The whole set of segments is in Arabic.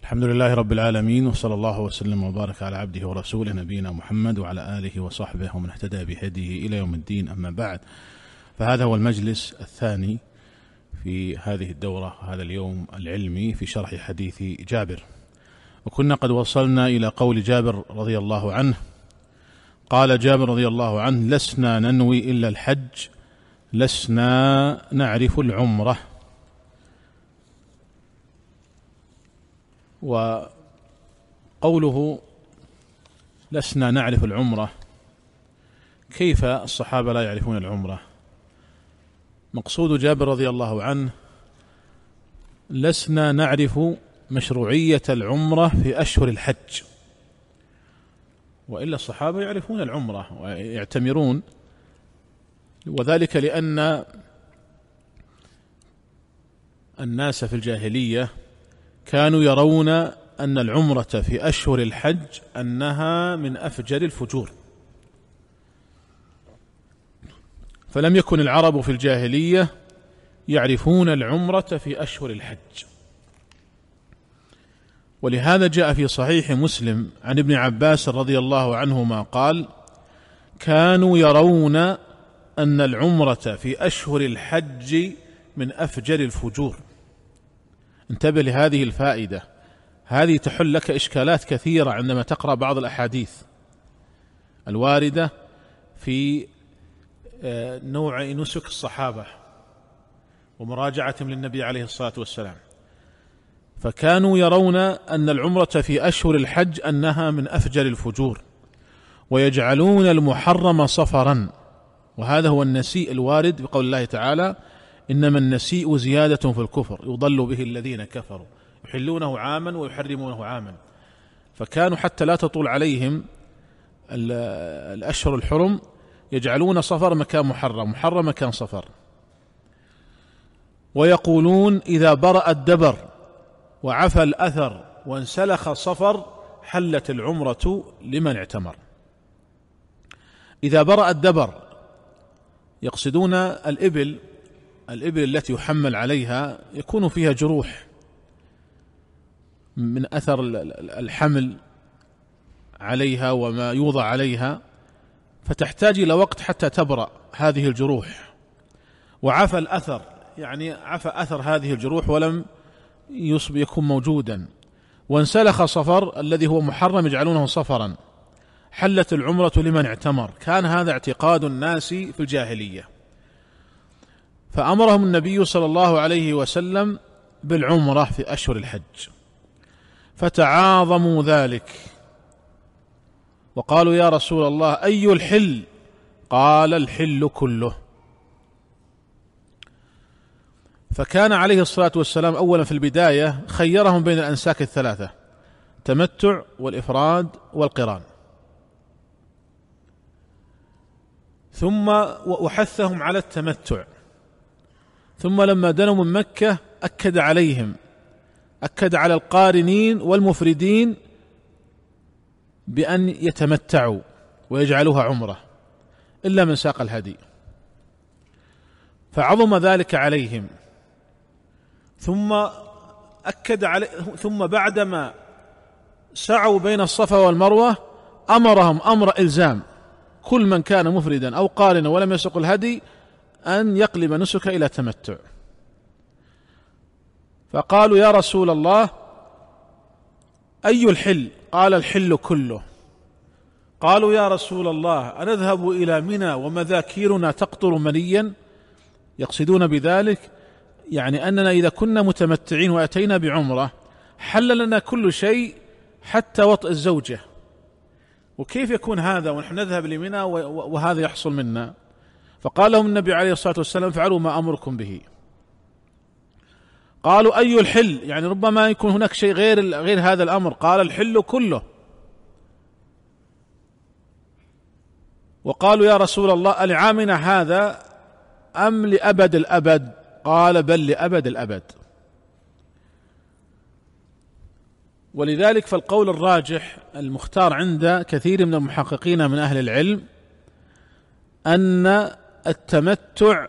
الحمد لله رب العالمين، وصلى الله وسلم وبارك على عبده ورسوله نبينا محمد وعلى آله وصحبه ومن اهتدى بهديه إلى يوم الدين. أما بعد، فهذا هو المجلس الثاني في هذه الدورة، هذا اليوم العلمي في شرح حديث جابر. وكنا قد وصلنا إلى قول جابر رضي الله عنه. قال جابر رضي الله عنه: لسنا ننوي إلا الحج، لسنا نعرف العمرة. وقوله لسنا نعرف العمرة، كيف الصحابة لا يعرفون العمرة؟ مقصود جابر رضي الله عنه: لسنا نعرف مشروعية العمرة في أشهر الحج، وإلا الصحابة يعرفون العمرة ويعتمرون، وذلك لأن الناس في الجاهلية كانوا يرون أن العمرة في أشهر الحج أنها من أفجر الفجور، فلم يكن العرب في الجاهلية يعرفون العمرة في أشهر الحج. ولهذا جاء في صحيح مسلم عن ابن عباس رضي الله عنهما قال: كانوا يرون أن العمرة في أشهر الحج من أفجر الفجور. انتبه لهذه الفائدة، هذه تحل لك إشكالات كثيرة عندما تقرأ بعض الأحاديث الواردة في نوع نسك الصحابة ومراجعتهم للنبي عليه الصلاة والسلام. فكانوا يرون أن العمرة في أشهر الحج أنها من أفجر الفجور، ويجعلون المحرم صفرا، وهذا هو النسيء الوارد بقول الله تعالى: إنما النسيء زيادة في الكفر يضل به الذين كفروا يحلونه عاما ويحرمونه عاما. فكانوا حتى لا تطول عليهم الأشهر الحرم يجعلون صفر مكان محرم، محرم مكان صفر. ويقولون: إذا برأ الدبر وعفى الأثر وانسلخ صفر حلت العمرة لمن اعتمر. إذا برأ الدبر يقصدون الإبل التي يحمل عليها يكون فيها جروح من أثر الحمل عليها وما يوضع عليها، فتحتاج إلى وقت حتى تبرأ هذه الجروح. وعفى الأثر يعني عفى أثر هذه الجروح ولم يكون موجودا. وانسلخ صفر الذي هو محرم يجعلونه صفرا حلت العمرة لمن اعتمر. كان هذا اعتقاد الناس في الجاهلية، فأمرهم النبي صلى الله عليه وسلم بالعمرة في أشهر الحج، فتعاظموا ذلك وقالوا: يا رسول الله، أي الحل؟ قال: الحل كله. فكان عليه الصلاة والسلام أولا في البداية خيرهم بين الأنساك الثلاثة: التمتع والإفراد والقران، ثم وحثهم على التمتع. ثم لما دنوا من مكة أكد على القارنين والمفردين بأن يتمتعوا ويجعلوها عمرة إلا من ساق الهدي، فعظم ذلك عليهم. ثم بعدما سعوا بين الصفا والمروة أمرهم أمر إلزام كل من كان مفردا أو قارنا ولم يسق الهدي أن يقلب نسك إلى تمتع. فقالوا: يا رسول الله، أي الحل؟ قال: الحل كله. قالوا: يا رسول الله، أنذهب إلى منى ومذاكيرنا تقطر منيا؟ يقصدون بذلك يعني أننا إذا كنا متمتعين وأتينا بعمرة حل لنا كل شيء حتى وطئ الزوجة، وكيف يكون هذا ونحن نذهب لمنى وهذا يحصل منا؟ فقال لهم النبي عليه الصلاة والسلام: فعلوا ما أمركم به. قالوا: أي الحل؟ يعني ربما يكون هناك شيء غير هذا الأمر. قال: الحل كله. وقالوا: يا رسول الله، لعامنا هذا أم لأبد الأبد؟ قال: بل لأبد الأبد. ولذلك فالقول الراجح المختار عند كثير من المحققين من أهل العلم أن التمتع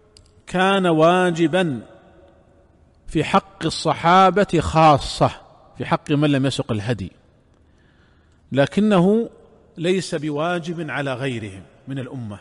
كان واجبا في حق الصحابة خاصة في حق من لم يسق الهدي، لكنه ليس بواجب على غيرهم من الأمة.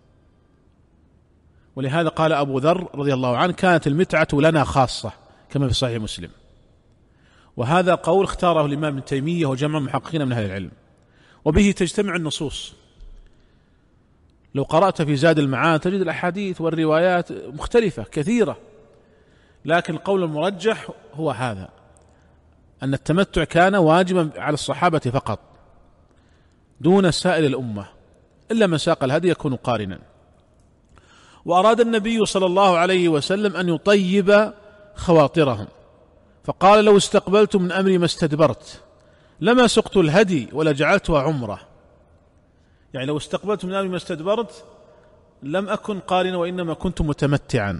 ولهذا قال أبو ذر رضي الله عنه: كانت المتعة لنا خاصة، كما في صحيح مسلم. وهذا قول اختاره الإمام ابن تيمية وجمع محققين من أهل العلم، وبه تجتمع النصوص. لو قرأت في زاد المعاد تجد الأحاديث والروايات مختلفة كثيرة، لكن القول المرجح هو هذا، أن التمتع كان واجبا على الصحابة فقط دون سائر الأمة، إلا من ساق الهدي يكون قارنا. وأراد النبي صلى الله عليه وسلم أن يطيب خواطرهم، فقال: لو استقبلت من أمري ما استدبرت لما سقت الهدي ولا جعلتها عمرة. يعني لو استقبلت من أمري ما استدبرت لم أكن قارنا، وإنما كنت متمتعا.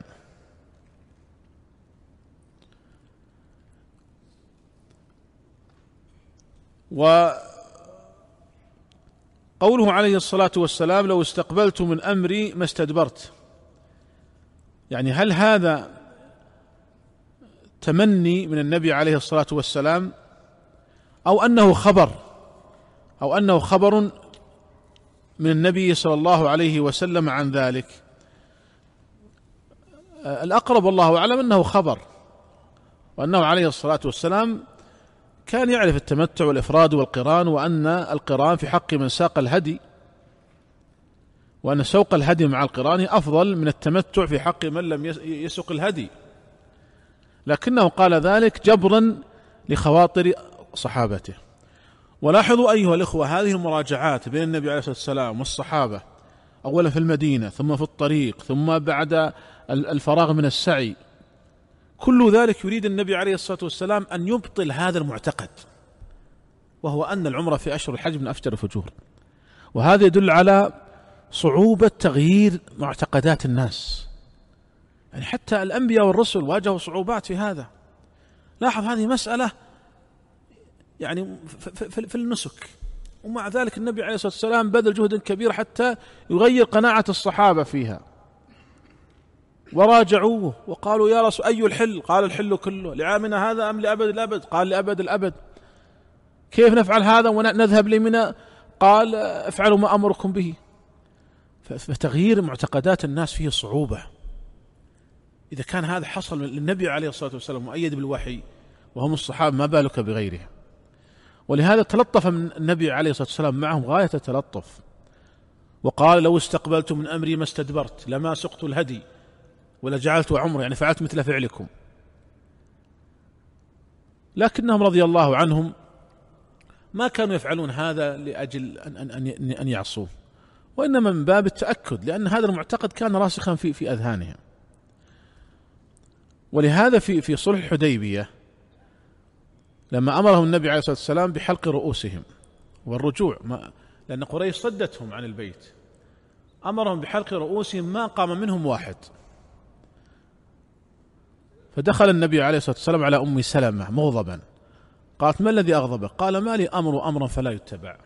وقوله عليه الصلاة والسلام: لو استقبلت من أمري ما استدبرت، يعني هل هذا تمني من النبي عليه الصلاة والسلام، أو أنه خبر من النبي صلى الله عليه وسلم عن ذلك؟ الأقرب والله أعلم أنه خبر، وأنه عليه الصلاة والسلام كان يعرف التمتع والإفراد والقران، وأن القران في حق من ساق الهدي، وأن سوق الهدي مع القران أفضل من التمتع في حق من لم يسق الهدي، لكنه قال ذلك جبرا لخواطر صحابته. ولاحظوا أيها الإخوة هذه المراجعات بين النبي عليه الصلاة والسلام والصحابة، أولا في المدينة، ثم في الطريق، ثم بعد الفراغ من السعي، كل ذلك يريد النبي عليه الصلاة والسلام أن يبطل هذا المعتقد، وهو أن العمرة في أشهر الحج من أفجر الفجور. وهذا يدل على صعوبة تغيير معتقدات الناس، يعني حتى الأنبياء والرسل واجهوا صعوبات في هذا. لاحظ هذه مسألة يعني في النسك، ومع ذلك النبي عليه الصلاة والسلام بذل جهد كبير حتى يغير قناعة الصحابة فيها، وراجعوه وقالوا: يا رسول أي الحل؟ قال: الحل كله، لعامنا هذا أم لأبد الأبد؟ قال: لأبد الأبد. كيف نفعل هذا ونذهب لمنى؟ قال: افعلوا ما أمركم به. فتغيير معتقدات الناس فيه صعوبة. إذا كان هذا حصل للنبي عليه الصلاة والسلام مؤيد بالوحي وهم الصحابة، ما بالك بغيرهم؟ ولهذا تلطف من النبي عليه الصلاة والسلام معهم غاية التلطف، وقال: لو استقبلت من أمري ما استدبرت لما سقت الهدي ولا جعلت عمر، يعني فعلت مثل فعلكم. لكنهم رضي الله عنهم ما كانوا يفعلون هذا لأجل أن يعصوه، وإنما من باب التأكد، لأن هذا المعتقد كان راسخا في أذهانهم. ولهذا في صلح الحديبية لما أمرهم النبي عليه الصلاة والسلام بحلق رؤوسهم والرجوع، لأن قريش صدتهم عن البيت، أمرهم بحلق رؤوسهم، ما قام منهم واحد. فدخل النبي عليه الصلاة والسلام على أم سلمة مغضبا، قالت: ما الذي أغضبك؟ قال: ما لي أمرا فلا يتبع.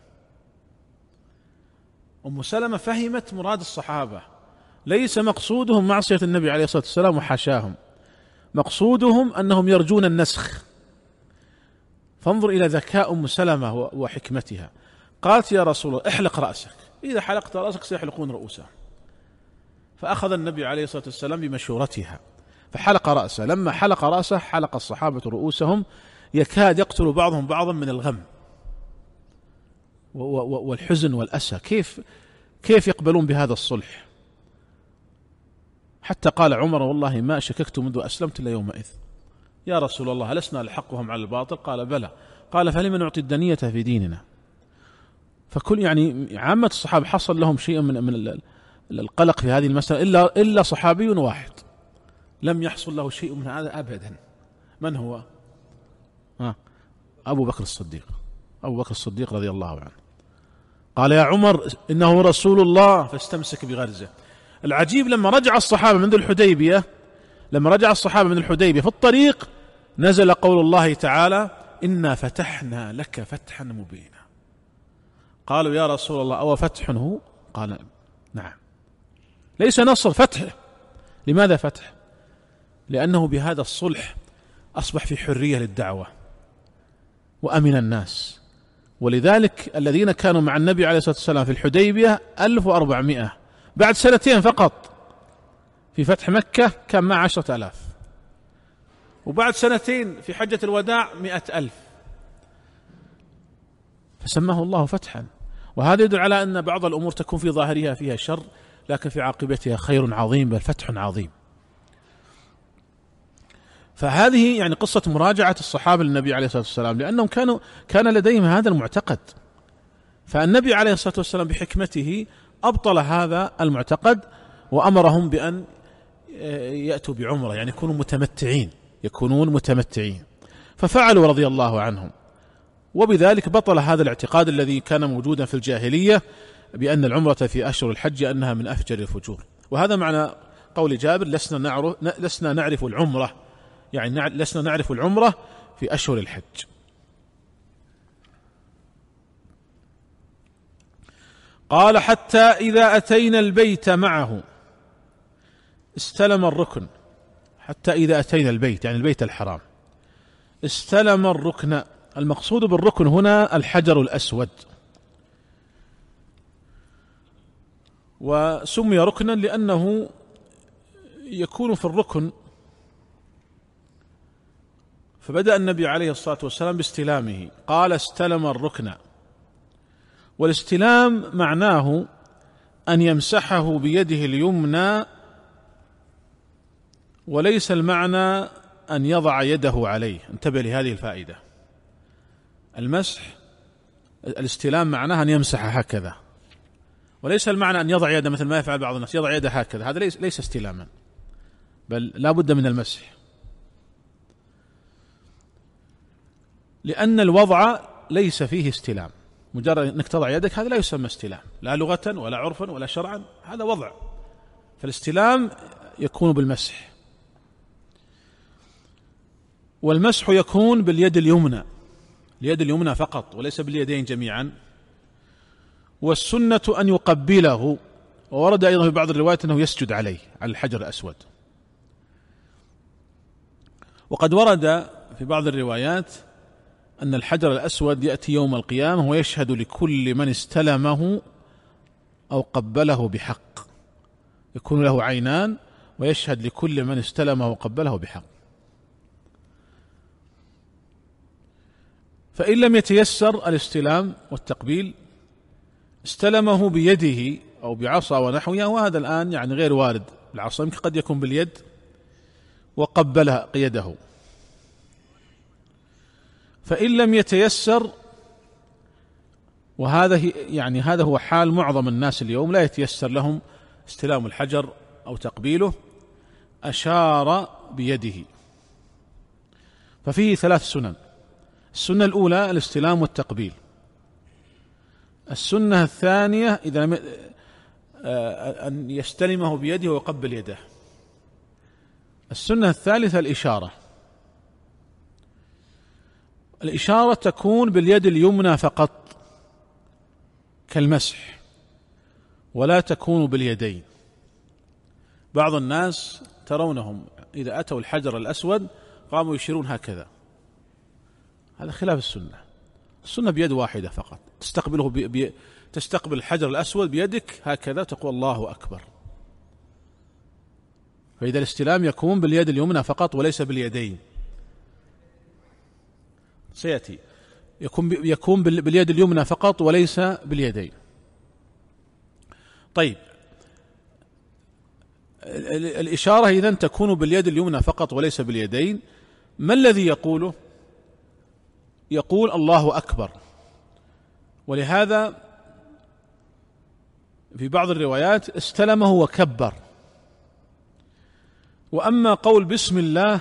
أم سلمة فهمت مراد الصحابة، ليس مقصودهم معصية النبي عليه الصلاة والسلام وحاشاهم، مقصودهم أنهم يرجون النسخ. فانظر إلى ذكاء أم سلمة وحكمتها، قالت: يا رسول الله احلق رأسك، إذا حلقت رأسك سيحلقون رؤوسهم. فأخذ النبي عليه الصلاة والسلام بمشورتها فحلق رأسه. لما حلق رأسه حلق الصحابة رؤوسهم، يكاد يقتل بعضهم بعضا من الغم والحزن والأسى. كيف يقبلون بهذا الصلح؟ حتى قال عمر: والله ما شككت منذ أسلمت إلا يومئذ، يا رسول الله لسنا نلحقهم على الباطل؟ قال: بلى. قال: فلما نعطي الدنية في ديننا؟ فكل يعني عامة الصحابة حصل لهم شيء من القلق في هذه المسألة، إلا صحابي واحد لم يحصل له شيء من هذا أبدا. من هو؟ أبو بكر الصديق. أبو بكر الصديق رضي الله عنه قال: يا عمر إنه رسول الله، فاستمسك بغرزه. العجيب لما رجع الصحابة من الحديبية في الطريق نزل قول الله تعالى: إنا فتحنا لك فتحا مبينا. قالوا: يا رسول الله أو فتح هو؟ قال: نعم. ليس نصر، فتح. لماذا فتح؟ لأنه بهذا الصلح أصبح في حرية للدعوة، وأمن الناس. ولذلك الذين كانوا مع النبي عليه الصلاة والسلام في الحديبية 1400، بعد سنتين فقط في فتح مكة كان مع 10,000، وبعد سنتين في حجة الوداع 100,000، فسماه الله فتحا. وهذا يدل على أن بعض الأمور تكون في ظاهرها فيها شر، لكن في عاقبتها خير عظيم، بل فتح عظيم. فهذه يعني قصة مراجعة الصحابة للنبي عليه الصلاة والسلام، لأنهم كان لديهم هذا المعتقد، فالنبي عليه الصلاة والسلام بحكمته أبطل هذا المعتقد وأمرهم بأن يأتوا بعمرة، يعني يكونون متمتعين، ففعلوا رضي الله عنهم. وبذلك بطل هذا الاعتقاد الذي كان موجودا في الجاهلية بأن العمرة في أشهر الحج أنها من أفجر الفجور. وهذا معنى قول جابر: لسنا نعرف العمرة، يعني لسنا نعرف العمرة في أشهر الحج. قال: حتى إذا أتينا البيت معه استلم الركن. حتى إذا أتينا البيت يعني البيت الحرام، استلم الركن. المقصود بالركن هنا الحجر الأسود، وسمي ركنا لأنه يكون في الركن. فبدأ النبي عليه الصلاة والسلام باستلامه، قال: استلم الركن. والاستلام معناه أن يمسحه بيده اليمنى، وليس المعنى أن يضع يده عليه. انتبه لهذه الفائدة. الاستلام معناه أن يمسح هكذا، وليس المعنى أن يضع يده مثل ما يفعل بعض الناس، يضع يده هكذا، هذا ليس استلاما، بل لا بد من المسح، لأن الوضع ليس فيه استلام. مجرد أنك تضع يدك هذا لا يسمى استلام، لا لغة ولا عرفا ولا شرعا، هذا وضع. فالاستلام يكون بالمسح، والمسح يكون باليد اليمنى، اليد اليمنى فقط وليس باليدين جميعا. والسنة أن يقبله، وورد أيضا في بعض الروايات أنه يسجد عليه، على الحجر الأسود. وقد ورد في بعض الروايات أن الحجر الأسود يأتي يوم القيامة ويشهد لكل من استلمه أو قبله بحق، يكون له عينان ويشهد لكل من استلمه وقبله بحق. فإن لم يتيسر الاستلام والتقبيل استلمه بيده أو بعصا ونحوها، وهذا الآن يعني غير وارد. العصا يمكن قد يكون باليد وقبلها يده. فإن لم يتيسر، وهذا يعني هذا هو حال معظم الناس اليوم، لا يتيسر لهم استلام الحجر أو تقبيله، أشار بيده. ففيه 3 سنن. السنة الأولى الاستلام والتقبيل. السنة الثانية إذا لم أن يستلمه بيده ويقبل يده. السنة الثالثة الإشارة. الإشارة تكون باليد اليمنى فقط كالمسح، ولا تكون باليدين. بعض الناس ترونهم إذا أتوا الحجر الأسود قاموا يشيرون هكذا، هذا خلاف السنة. السنة بيد واحدة فقط، تستقبل الحجر الأسود بيدك هكذا، تقول الله أكبر. فإذا الاستلام يكون باليد اليمنى فقط وليس باليدين، سيأتي يكون باليد اليمنى فقط وليس باليدين. طيب، الإشارة إذن تكون باليد اليمنى فقط وليس باليدين. ما الذي يقوله؟ يقول الله أكبر. ولهذا في بعض الروايات استلمه وكبر. وأما قول بسم الله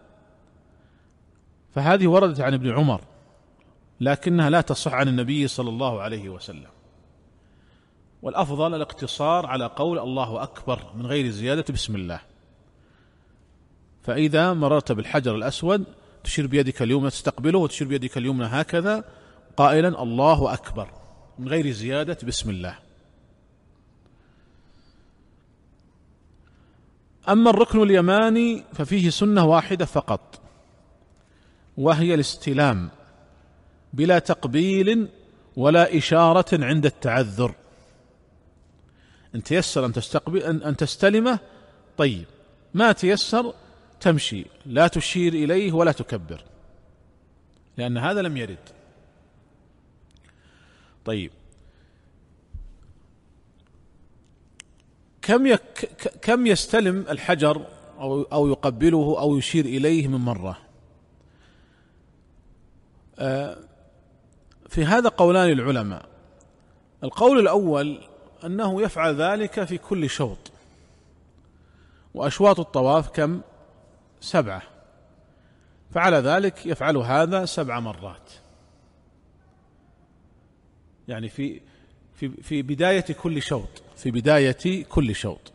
فهذه وردت عن ابن عمر، لكنها لا تصح عن النبي صلى الله عليه وسلم. والأفضل الاقتصار على قول الله أكبر من غير زيادة بسم الله. فإذا مررت بالحجر الأسود تشير بيدك اليمنى تستقبله، وتشير بيدك اليمنى هكذا قائلا الله أكبر من غير زيادة بسم الله. أما الركن اليماني ففيه سنة واحدة فقط، وهي الاستلام بلا تقبيل ولا إشارة عند التعذر. إن تيسر أن تستلمه طيب، ما تيسر تمشي، لا تشير إليه ولا تكبر، لأن هذا لم يرد. طيب، كم يستلم الحجر أو يقبله أو يشير إليه من مرة؟ في هذا قولان العلماء. القول الأول أنه يفعل ذلك في كل شوط، وأشواط الطواف كم؟ 7، فعلى ذلك يفعل هذا 7 مرات، يعني في بداية كل شوط، في بداية كل شوط.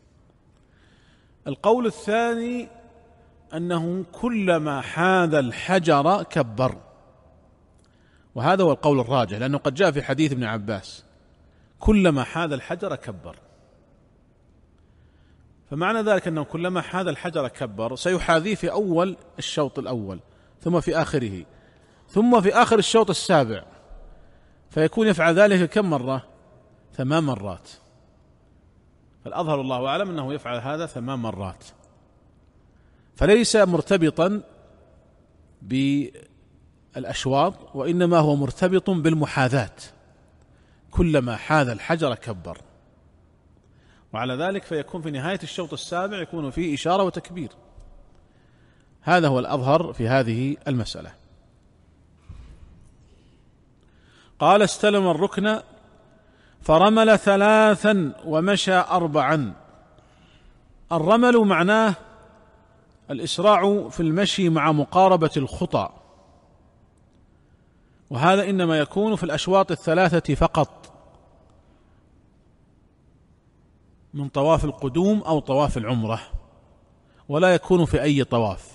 القول الثاني أنه كلما حاذ الحجر كبر، وهذا هو القول الراجح، لأنه قد جاء في حديث ابن عباس كلما حاذ الحجر كبر، فمعنى ذلك أنه كلما حاذ الحجر كبر، سيحاذيه في أول الشوط الأول، ثم في آخره، ثم في آخر الشوط السابع، فيكون يفعل ذلك كم مرة؟ 8 مرات. فالأظهر الله أعلم أنه يفعل هذا 8 مرات، فليس مرتبطا بالأشواط، وإنما هو مرتبط بالمحاذاة، كلما حاذ الحجر كبر، وعلى ذلك فيكون في نهاية الشوط السابع يكون فيه إشارة وتكبير. هذا هو الأظهر في هذه المسألة. قال: استلم الركن فرمل 3 ومشى 4. الرمل معناه الإسراع في المشي مع مقاربة الخطى، وهذا إنما يكون في الأشواط 3 فقط، من طواف القدوم أو طواف العمرة، ولا يكون في أي طواف.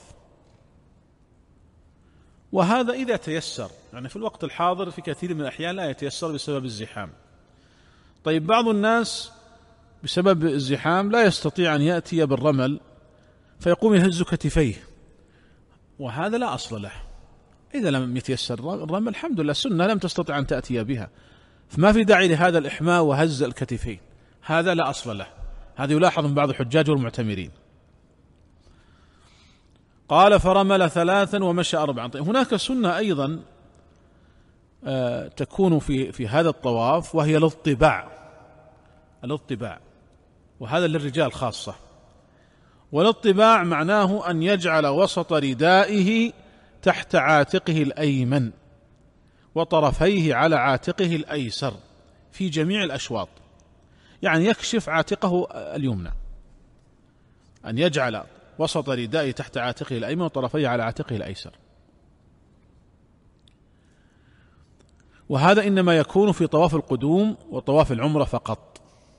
وهذا إذا تيسر، يعني في الوقت الحاضر في كثير من الأحيان لا يتيسر بسبب الزحام. طيب، بعض الناس بسبب الزحام لا يستطيع أن يأتي بالرمل، فيقوم يهز كتفيه، وهذا لا أصل له. إذا لم يتيسر الرمل الحمد لله، سنة لم تستطع أن تأتي بها، فما في داعي لهذا الإحماء وهز الكتفين، هذا لا أصل له. هذا يلاحظ من بعض الحجاج والمعتمرين. قال: فرمل 3 ومشى 4. طيب، هناك سنة أيضا تكون في هذا الطواف، وهي الاضطباع، وهذا للرجال خاصة. والاضطباع معناه أن يجعل وسط ردائه تحت عاتقه الأيمن، وطرفيه على عاتقه الأيسر في جميع الأشواط، يعني يكشف عاتقه اليمنى، أن يجعل وسط ردائه تحت عاتقه الأيمن وطرفيه على عاتقه الأيسر. وهذا إنما يكون في طواف القدوم وطواف العمرة فقط،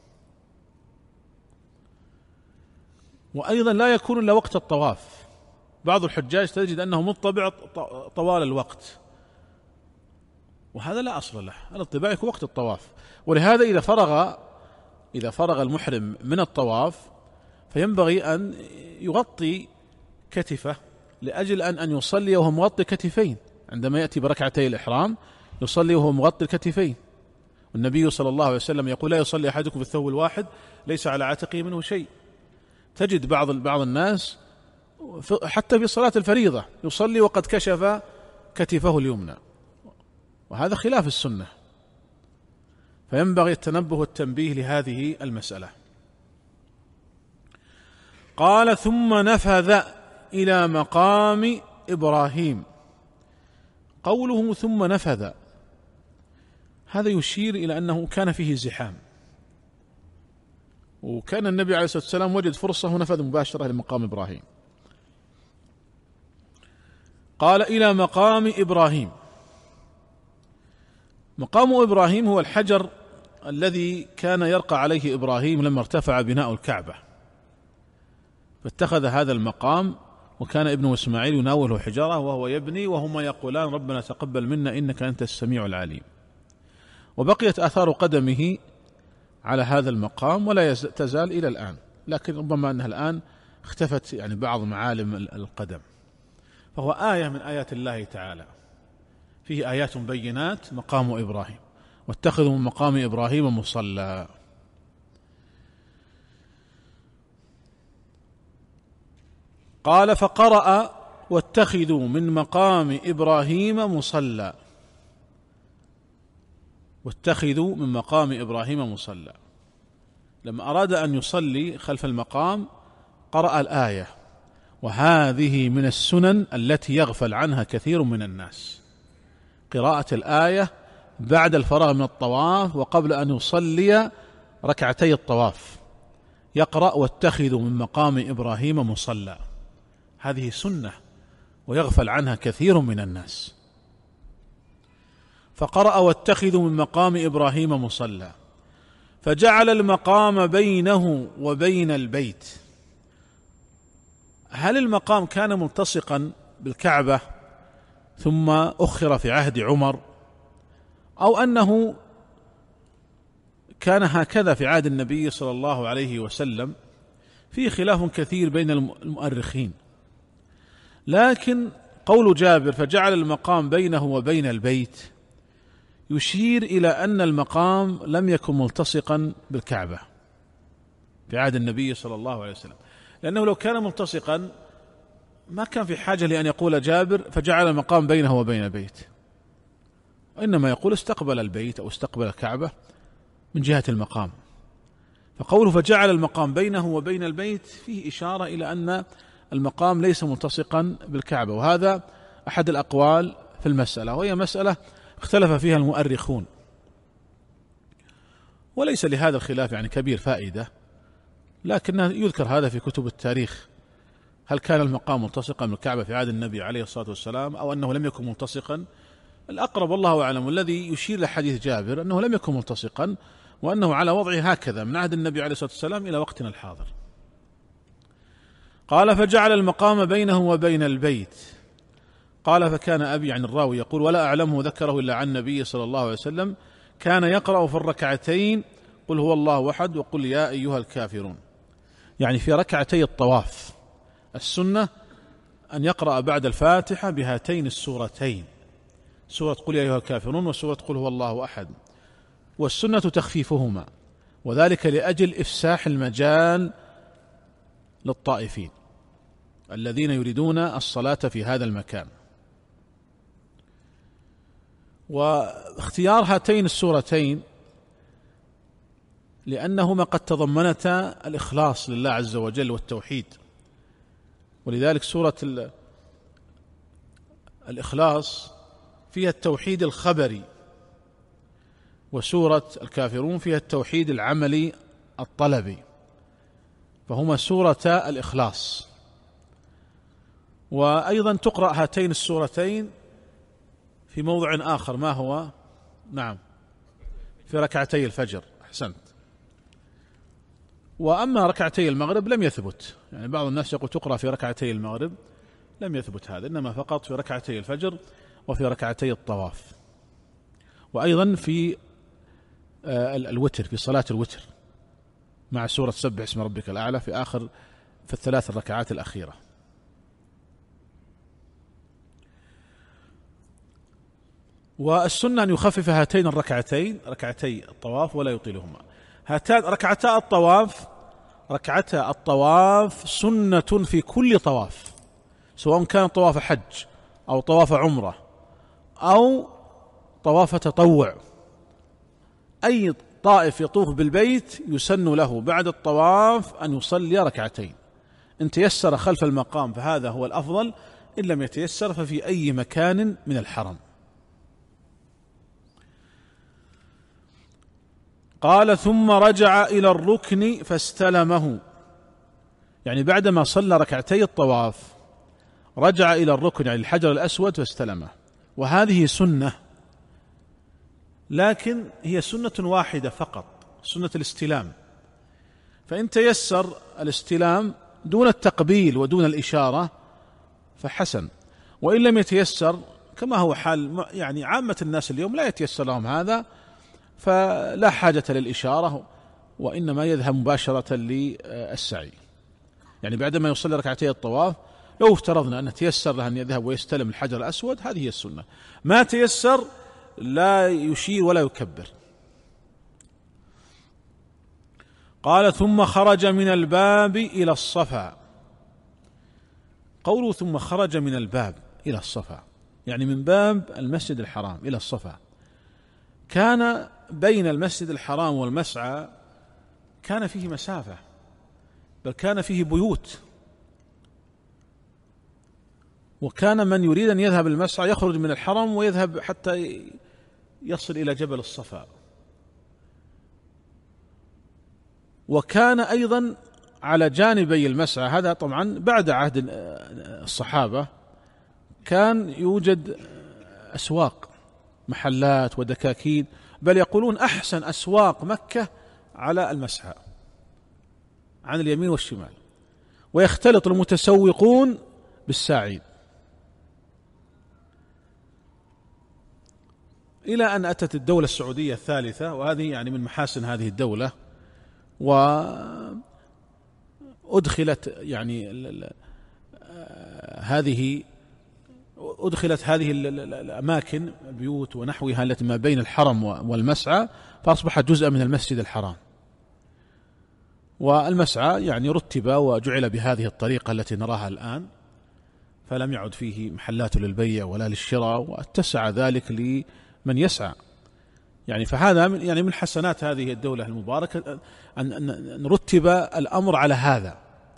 وأيضا لا يكون إلا وقت الطواف. بعض الحجاج تجد أنه مطبع طوال الوقت، وهذا لا أصل له. الاطباع يكون وقت الطواف، ولهذا إذا فرغ المحرم من الطواف فينبغي أن يغطي كتفه، لأجل أن يصلي وهو مغطي كتفين. عندما يأتي بركعتي الإحرام يصلي وهو مغطي الكتفين، والنبي صلى الله عليه وسلم يقول: لا يصلي أحدكم في الثوب الواحد ليس على عاتقه منه شيء. تجد بعض الناس حتى في صلاة الفريضة يصلي وقد كشف كتفه اليمنى، وهذا خلاف السنة، فينبغي التنبه والتنبيه لهذه المسألة. قال: ثم نفذ إلى مقام إبراهيم. قوله ثم نفذ هذا يشير إلى أنه كان فيه زحام، وكان النبي عليه الصلاة والسلام وجد فرصة ونفذ مباشرة لمقام إبراهيم. قال: إلى مقام إبراهيم. مقام إبراهيم هو الحجر الذي كان يرقى عليه إبراهيم لما ارتفع بناء الكعبة، فاتخذ هذا المقام، وكان ابنه إسماعيل يناوله حجرة وهو يبني، وهما يقولان: ربنا تقبل منا إنك أنت السميع العليم. وبقيت آثار قدمه على هذا المقام ولا تزال إلى الآن، لكن ربما أنها الآن اختفت يعني بعض معالم القدم، فهو آية من آيات الله تعالى. فيه آيات بينات مقام إبراهيم، واتخذوا من مقام إبراهيم مصلى. قال فقرأ واتخذوا من مقام إبراهيم مصلى، واتخذوا من مقام إبراهيم مصلى. لما أراد أن يصلي خلف المقام قرأ الآية، وهذه من السنن التي يغفل عنها كثير من الناس، قراءة الآية بعد الفراغ من الطواف وقبل أن يصلي ركعتي الطواف، يقرأ واتخذوا من مقام إبراهيم مصلى، هذه سنة ويغفل عنها كثير من الناس. فقرأ واتخذوا من مقام إبراهيم مصلى، فجعل المقام بينه وبين البيت. هل المقام كان ملتصقا بالكعبة ثم أخر في عهد عمر، أو أنه كان هكذا في عهد النبي صلى الله عليه وسلم؟ فيه خلاف كثير بين المؤرخين، لكن قول جابر فجعل المقام بينه وبين البيت يشير إلى أن المقام لم يكن ملتصقا بالكعبة في عهد النبي صلى الله عليه وسلم، لأنه لو كان ملتصقا ما كان في حاجة لأن يقول جابر فجعل المقام بينه وبين البيت، وإنما يقول استقبل البيت أو استقبل الكعبة من جهة المقام. فقوله فجعل المقام بينه وبين البيت فيه إشارة إلى أن المقام ليس ملتصقا بالكعبة، وهذا أحد الأقوال في المسألة، وهي مسألة اختلف فيها المؤرخون، وليس لهذا الخلاف يعني كبير فائدة، لكن يذكر هذا في كتب التاريخ، هل كان المقام ملتصقا بالكعبة في عهد النبي عليه الصلاة والسلام أو أنه لم يكن ملتصقا؟ الأقرب والله أعلم الذي يشير لحديث جابر أنه لم يكن ملتصقا، وأنه على وضعه هكذا من عهد النبي عليه الصلاة والسلام إلى وقتنا الحاضر. قال فجعل المقام بينه وبين البيت. قال فكان أبي عن الراوي يقول ولا أعلمه ذكره إلا عن النبي صلى الله عليه وسلم كان يقرأ في الركعتين قل هو الله أحد وقل يا أيها الكافرون، يعني في ركعتي الطواف السنة أن يقرأ بعد الفاتحة بهاتين السورتين، سورة قل يا أيها الكافرون وسورة قل هو الله أحد، والسنة تخفيفهما، وذلك لأجل إفساح المجال للطائفين الذين يريدون الصلاة في هذا المكان. واختيار هاتين السورتين لأنهما قد تضمنتا الإخلاص لله عز وجل والتوحيد، ولذلك سورة الإخلاص فيها التوحيد الخبري، وسورة الكافرون فيها التوحيد العملي الطلبي، فهما سورة الإخلاص. وأيضا تقرأ هاتين السورتين في موضع آخر، ما هو؟ نعم، في ركعتي الفجر، أحسنت. وأما ركعتي المغرب لم يثبت، يعني بعض الناس يقول تقرأ في ركعتي المغرب، لم يثبت هذا، إنما فقط في ركعتي الفجر وفي ركعتي الطواف، وأيضا في الوتر، في صلاة الوتر مع سورة سبح اسم ربك الأعلى في آخر في الثلاث الركعات الأخيرة. والسنة أن يخفف هاتين الركعتين ركعتي الطواف ولا يطيلهما. هاتان ركعتا الطواف سنة في كل طواف، سواء كان طواف حج أو طواف عمرة أو طواف تطوع، أي طائف يطوف بالبيت يسن له بعد الطواف أن يصلي ركعتين، إن تيسر خلف المقام فهذا هو الأفضل، إن لم يتيسر ففي أي مكان من الحرم. قال ثم رجع إلى الركن فاستلمه، يعني بعدما صلى ركعتي الطواف رجع إلى الركن يعني الحجر الأسود فاستلمه، وهذه سنة، لكن هي سنة واحدة فقط، سنة الاستلام، فإن تيسر الاستلام دون التقبيل ودون الإشارة فحسن، وإن لم يتيسر كما هو حال يعني عامة الناس اليوم لا يتيسر لهم هذا، فلا حاجة للإشارة، وإنما يذهب مباشرة للسعي، يعني بعدما يصلي ركعتي الطواف لو افترضنا أن تيسر له أن يذهب ويستلم الحجر الأسود هذه هي السنة، ما تيسر لا يشير ولا يكبر. قال ثم خرج من الباب إلى الصفا. قوله ثم خرج من الباب إلى الصفا يعني من باب المسجد الحرام إلى الصفا. كان بين المسجد الحرام والمسعى كان فيه مسافة، بل كان فيه بيوت، وكان من يريد أن يذهب المسعى يخرج من الحرم ويذهب حتى يصل إلى جبل الصفا. وكان أيضا على جانبي المسعى، هذا طبعا بعد عهد الصحابة، كان يوجد أسواق، محلات ودكاكين، بل يقولون أحسن أسواق مكة على المسعى عن اليمين والشمال، ويختلط المتسوقون بالساعين، إلى أن أتت الدولة السعودية الثالثة، وهذه يعني من محاسن هذه الدولة، وأدخلت يعني أدخلت هذه الأماكن البيوت ونحوها التي ما بين الحرم والمسعى، فأصبحت جزءا من المسجد الحرام. والمسعى يعني رتب وجعل بهذه الطريقة التي نراها الآن، فلم يعد فيه محلات للبيع ولا للشراء، واتسع ذلك لمن يسعى يعني. فهذا يعني من حسنات هذه الدولة المباركة أن رتب الأمر على هذا،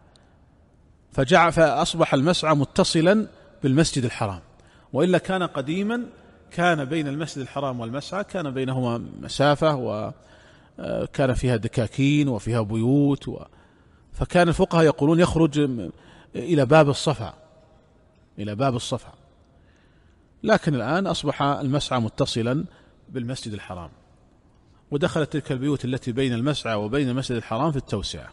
فأصبح المسعى متصلا بالمسجد الحرام. وإلا كان قديما كان بين المسجد الحرام والمسعى كان بينهما مسافة، وكان فيها دكاكين وفيها بيوت، فكان الفقهاء يقولون يخرج إلى باب الصفا، إلى باب الصفا. لكن الآن أصبح المسعى متصلا بالمسجد الحرام، ودخلت تلك البيوت التي بين المسعى وبين المسجد الحرام في التوسعة.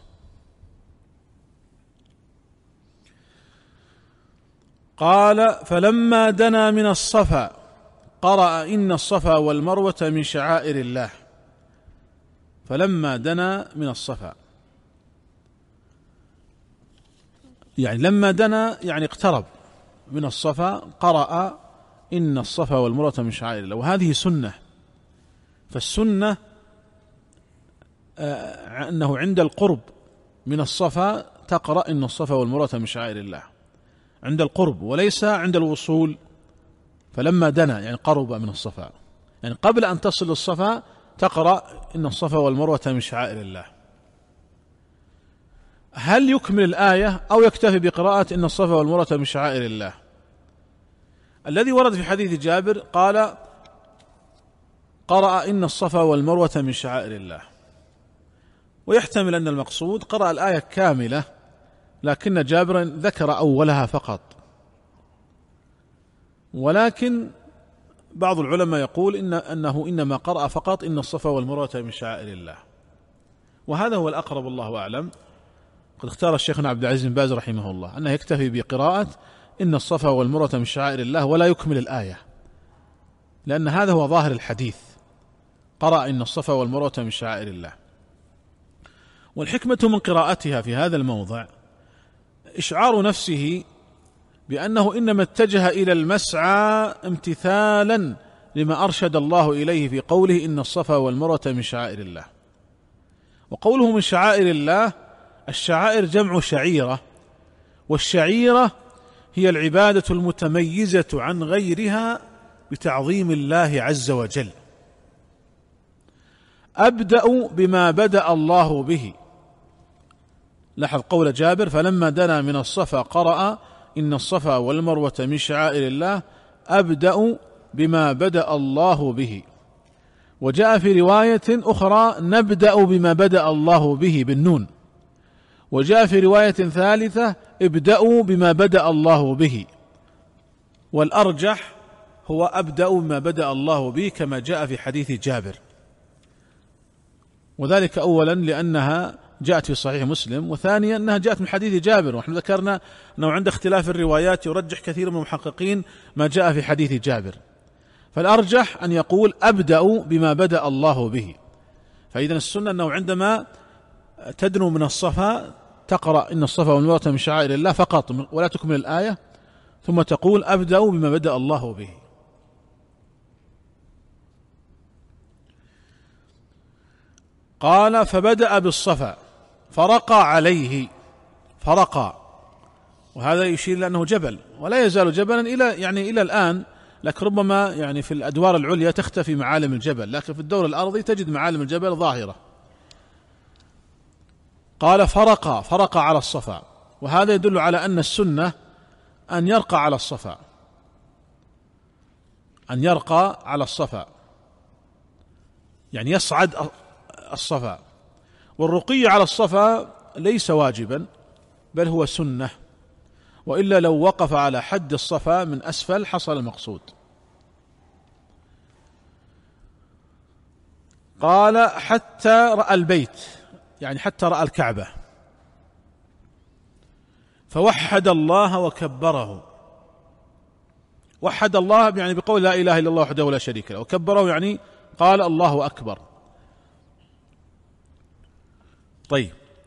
قال فلما دنا من الصفا قرأ إن الصفا والمروة من شعائر الله. فلما دنا من الصفا يعني لما دنا يعني اقترب من الصفا، قرأ إن الصفا والمروة من شعائر الله، وهذه سنة. فالسنة أنه عند القرب من الصفا تقرأ إن الصفا والمروة من شعائر الله، عند القرب وليس عند الوصول. فلما دنا يعني قرب من الصفا، يعني قبل أن تصل للصفا تقرأ إن الصفا والمروة من شعائر الله. هل يكمل الآية أو يكتفي بقراءة إن الصفا والمروة من شعائر الله؟ الذي ورد في حديث جابر قال قرأ إن الصفا والمروة من شعائر الله، ويحتمل أن المقصود قرأ الآية كاملة، لكن جابر ذكر أولها فقط. ولكن بعض العلماء يقول أنه إنما قرأ فقط إن الصفا والمروة من شعائر الله، وهذا هو الأقرب الله أعلم. قد اختار الشيخ عبد العزيز بن باز رحمه الله أنه يكتفي بقراءة إن الصفا والمروة من شعائر الله ولا يكمل الآية، لأن هذا هو ظاهر الحديث، قرأ إن الصفا والمروة من شعائر الله. والحكمة من قراءتها في هذا الموضع إشعار نفسه بأنه إنما اتجه إلى المسعى امتثالا لما أرشد الله إليه في قوله إن الصفا والمروة من شعائر الله. وقوله من شعائر الله، الشعائر جمع شعيرة، والشعيرة هي العبادة المتميزة عن غيرها بتعظيم الله عز وجل. أبدأ بما بدأ الله به. لاحظ قول جابر فلما دنا من الصفا قرأ إن الصفا والمروة من شعائر الله، أبدأ بما بدأ الله به. وجاء في رواية أخرى نبدأ بما بدأ الله به بالنون. وجاء في رواية ثالثة ابدأوا بما بدأ الله به. والأرجح هو أبدأ بما بدأ الله به كما جاء في حديث جابر، وذلك أولا لأنها جاءت في صحيح مسلم، وثانيا أنها جاءت من حديث جابر، ونحن ذكرنا أنه عند اختلاف الروايات يرجح كثير من المحققين ما جاء في حديث جابر، فالأرجح أن يقول أبدأ بما بدأ الله به. فإذا السنة أنه عندما تدنو من الصفا تقرأ إن الصفا والمروة من شعائر الله فقط ولا تكمل الآية، ثم تقول أبدأ بما بدأ الله به. قال فبدأ بالصفا فرقى عليه، فرقى، وهذا يشير لأنه جبل ولا يزال جبلا إلى الآن، لكن ربما يعني في الأدوار العليا تختفي معالم الجبل، لكن في الدور الأرضي تجد معالم الجبل ظاهرة. قال فرق على الصفا، وهذا يدل على أن السنة أن يرقى على الصفا، أن يرقى على الصفا يعني يصعد الصفا، والرقي على الصفا ليس واجبا بل هو سنة، وإلا لو وقف على حد الصفا من أسفل حصل المقصود. قال حتى رأى البيت، يعني حتى رأى الكعبة، فوحد الله وكبره. وحد الله يعني بقول لا إله إلا الله وحده لا شريك له، وكبره يعني قال الله أكبر. طيب،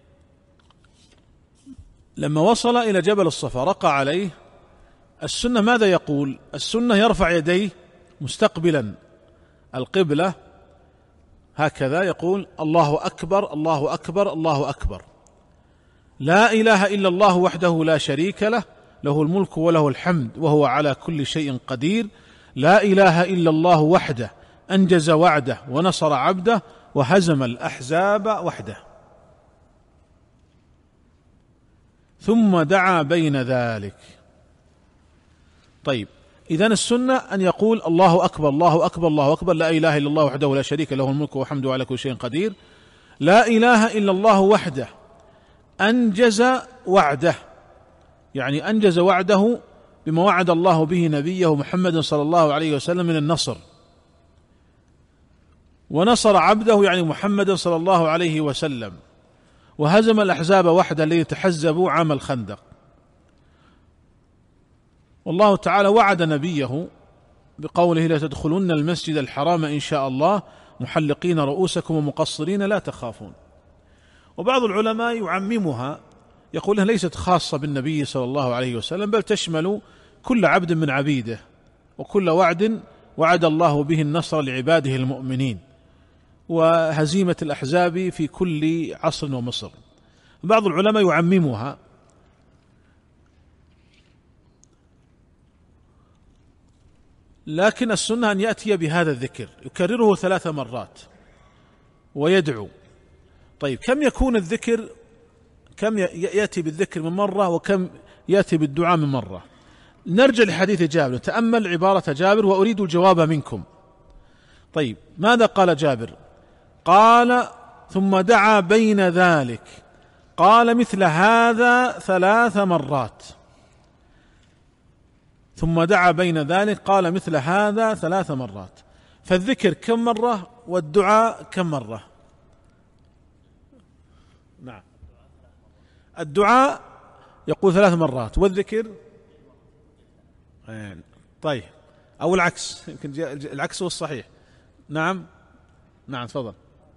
لما وصل إلى جبل الصفا رقى عليه، السنة ماذا يقول؟ السنة يرفع يديه مستقبلا القبلة هكذا، يقول الله أكبر الله أكبر الله أكبر، لا إله إلا الله وحده لا شريك له، له الملك وله الحمد وهو على كل شيء قدير، لا إله إلا الله وحده أنجز وعده ونصر عبده وهزم الأحزاب وحده. ثم دعا بين ذلك. طيب، إذن السنة أن يقول الله أكبر الله أكبر الله أكبر، لا إله إلا الله وحده لا شريك له الملك وحمده على كل شيء قدير، لا إله إلا الله وحده أنجز وعده، يعني أنجز وعده بما وعد الله به نبيه محمد صلى الله عليه وسلم من النصر، ونصر عبده يعني محمد صلى الله عليه وسلم، وهزم الأحزاب وحده الذي تحزبوا عام الخندق. والله تعالى وعد نبيه بقوله لتدخلن المسجد الحرام إن شاء الله محلقين رؤوسكم ومقصرين لا تخافون. وبعض العلماء يعممها، يقول إنها ليست خاصة بالنبي صلى الله عليه وسلم، بل تشمل كل عبد من عبيده، وكل وعد وعد الله به النصر لعباده المؤمنين وهزيمة الأحزاب في كل عصر ومصر. بعض العلماء يعممها، لكن السنة أن يأتي بهذا الذكر يكرره 3 مرات ويدعو. طيب، كم يكون الذكر، كم يأتي بالذكر من مرة وكم يأتي بالدعاء من مرة؟ نرجع لحديث جابر، تأمل عبارة جابر وأريد الجواب منكم. طيب، ماذا قال جابر؟ قال ثم دعا بين ذلك، قال مثل هذا 3 مرات، ثم دعا بين ذلك قال مثل هذا 3 مرات. فالذكر كم مرة والدعاء كم مرة؟ نعم، الدعاء يقول 3 مرات والذكر طيب، أو العكس، يمكن العكس هو الصحيح. نعم تفضل.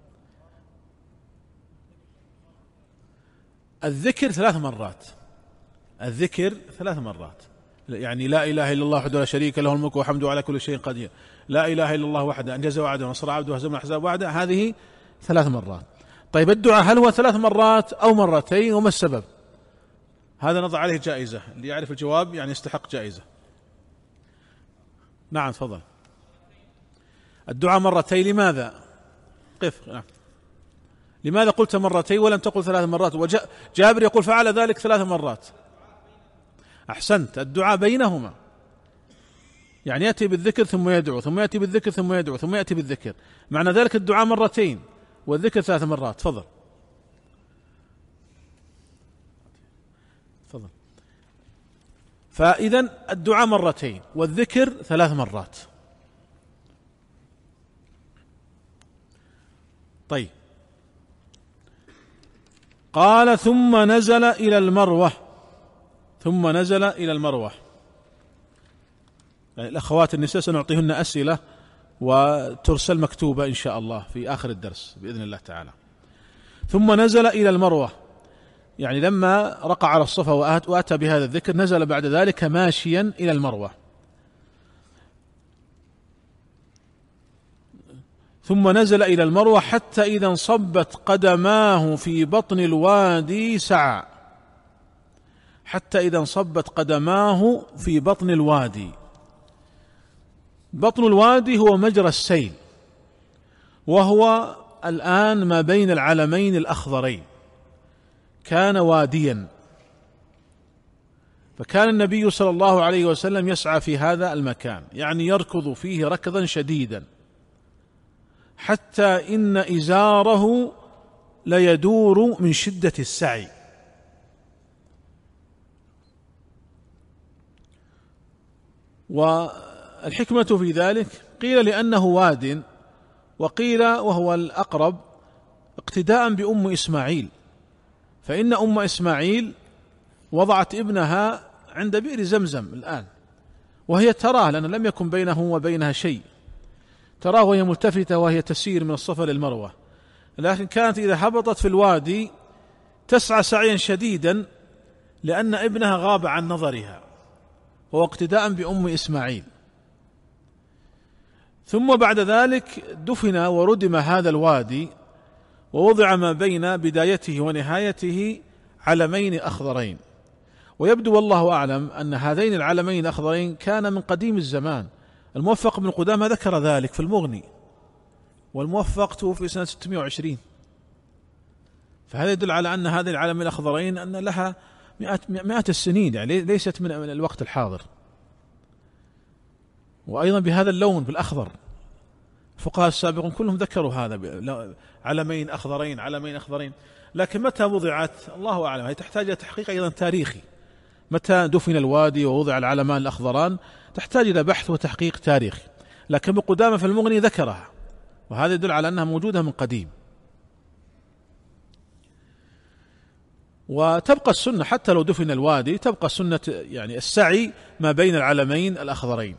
الذكر 3 مرات، الذكر 3 مرات، يعني لا إله إلا الله وحده لا شريك له الملك وحمده على كل شيء قدير، لا إله إلا الله وحده أنجز وعده ونصر عبده وهزم الأحزاب وحده، هذه 3 مرات. طيب، الدعاء هل هو 3 مرات أو مرتين، وما السبب؟ هذا نضع عليه جائزة، اللي يعرف الجواب يعني يستحق جائزة. نعم تفضل. الدعاء مرتين، لماذا؟ قف. نعم. لماذا قلت مرتين ولم تقل 3 مرات؟ وجابر يقول فعل ذلك 3 مرات. أحسنت، الدعاء بينهما، يعني يأتي بالذكر ثم يدعو، ثم يأتي بالذكر ثم يدعو، ثم يأتي بالذكر، معنى ذلك الدعاء مرتين والذكر 3 مرات. تفضل. فإذن الدعاء مرتين والذكر 3 مرات. طيب، قال ثم نزل إلى المروة، ثم نزل إلى المروة. يعني الأخوات النساء سنعطيهن أسئلة وترسل مكتوبة إن شاء الله في آخر الدرس بإذن الله تعالى. ثم نزل إلى المروة يعني لما رقع على الصفا وأتى بهذا الذكر نزل بعد ذلك ماشيا إلى المروة، ثم نزل إلى المروة حتى إذا انصبت قدماه في بطن الوادي سعى، حتى إذا انصبت قدماه في بطن الوادي. بطن الوادي هو مجرى السيل، وهو الآن ما بين العلمين الأخضرين، كان واديا، فكان النبي صلى الله عليه وسلم يسعى في هذا المكان، يعني يركض فيه ركضا شديدا حتى إن إزاره ليدور من شدة السعي. والحكمة في ذلك قيل لأنه واد، وقيل وهو الأقرب اقتداء بأم إسماعيل، فإن أم إسماعيل وضعت ابنها عند بئر زمزم الآن، وهي تراه لأن لم يكن بينه وبينها شيء، تراه وهي ملتفتة وهي تسير من الصفا للمروة، لكن كانت إذا هبطت في الوادي تسعى سعيا شديدا لأن ابنها غاب عن نظرها، وهو اقتداء بأم إسماعيل. ثم بعد ذلك دفن وردم هذا الوادي، ووضع ما بين بدايته ونهايته علمين أخضرين، ويبدو والله أعلم أن هذين العلمين الأخضرين كان من قديم الزمان. الموفق بن قدامة ذكر ذلك في المغني، والموفق توفي سنة 620، فهذا يدل على أن هذه العلمين الأخضرين أن لها مئات السنين، يعني ليست من الوقت الحاضر، وأيضا بهذا اللون بالأخضر. الفقهاء السابقون كلهم ذكروا هذا، علمين أخضرين علمين أخضرين، لكن متى وضعت الله أعلم، هي تحتاج إلى تحقيق أيضا تاريخي، متى دفن الوادي ووضع العلمان الأخضران تحتاج إلى بحث وتحقيق تاريخي، لكن ابن قدامة في المغني ذكرها، وهذا يدل على أنها موجودة من قديم. وتبقى السنة حتى لو دفن الوادي، تبقى سنة يعني السعي ما بين العلمين الأخضرين.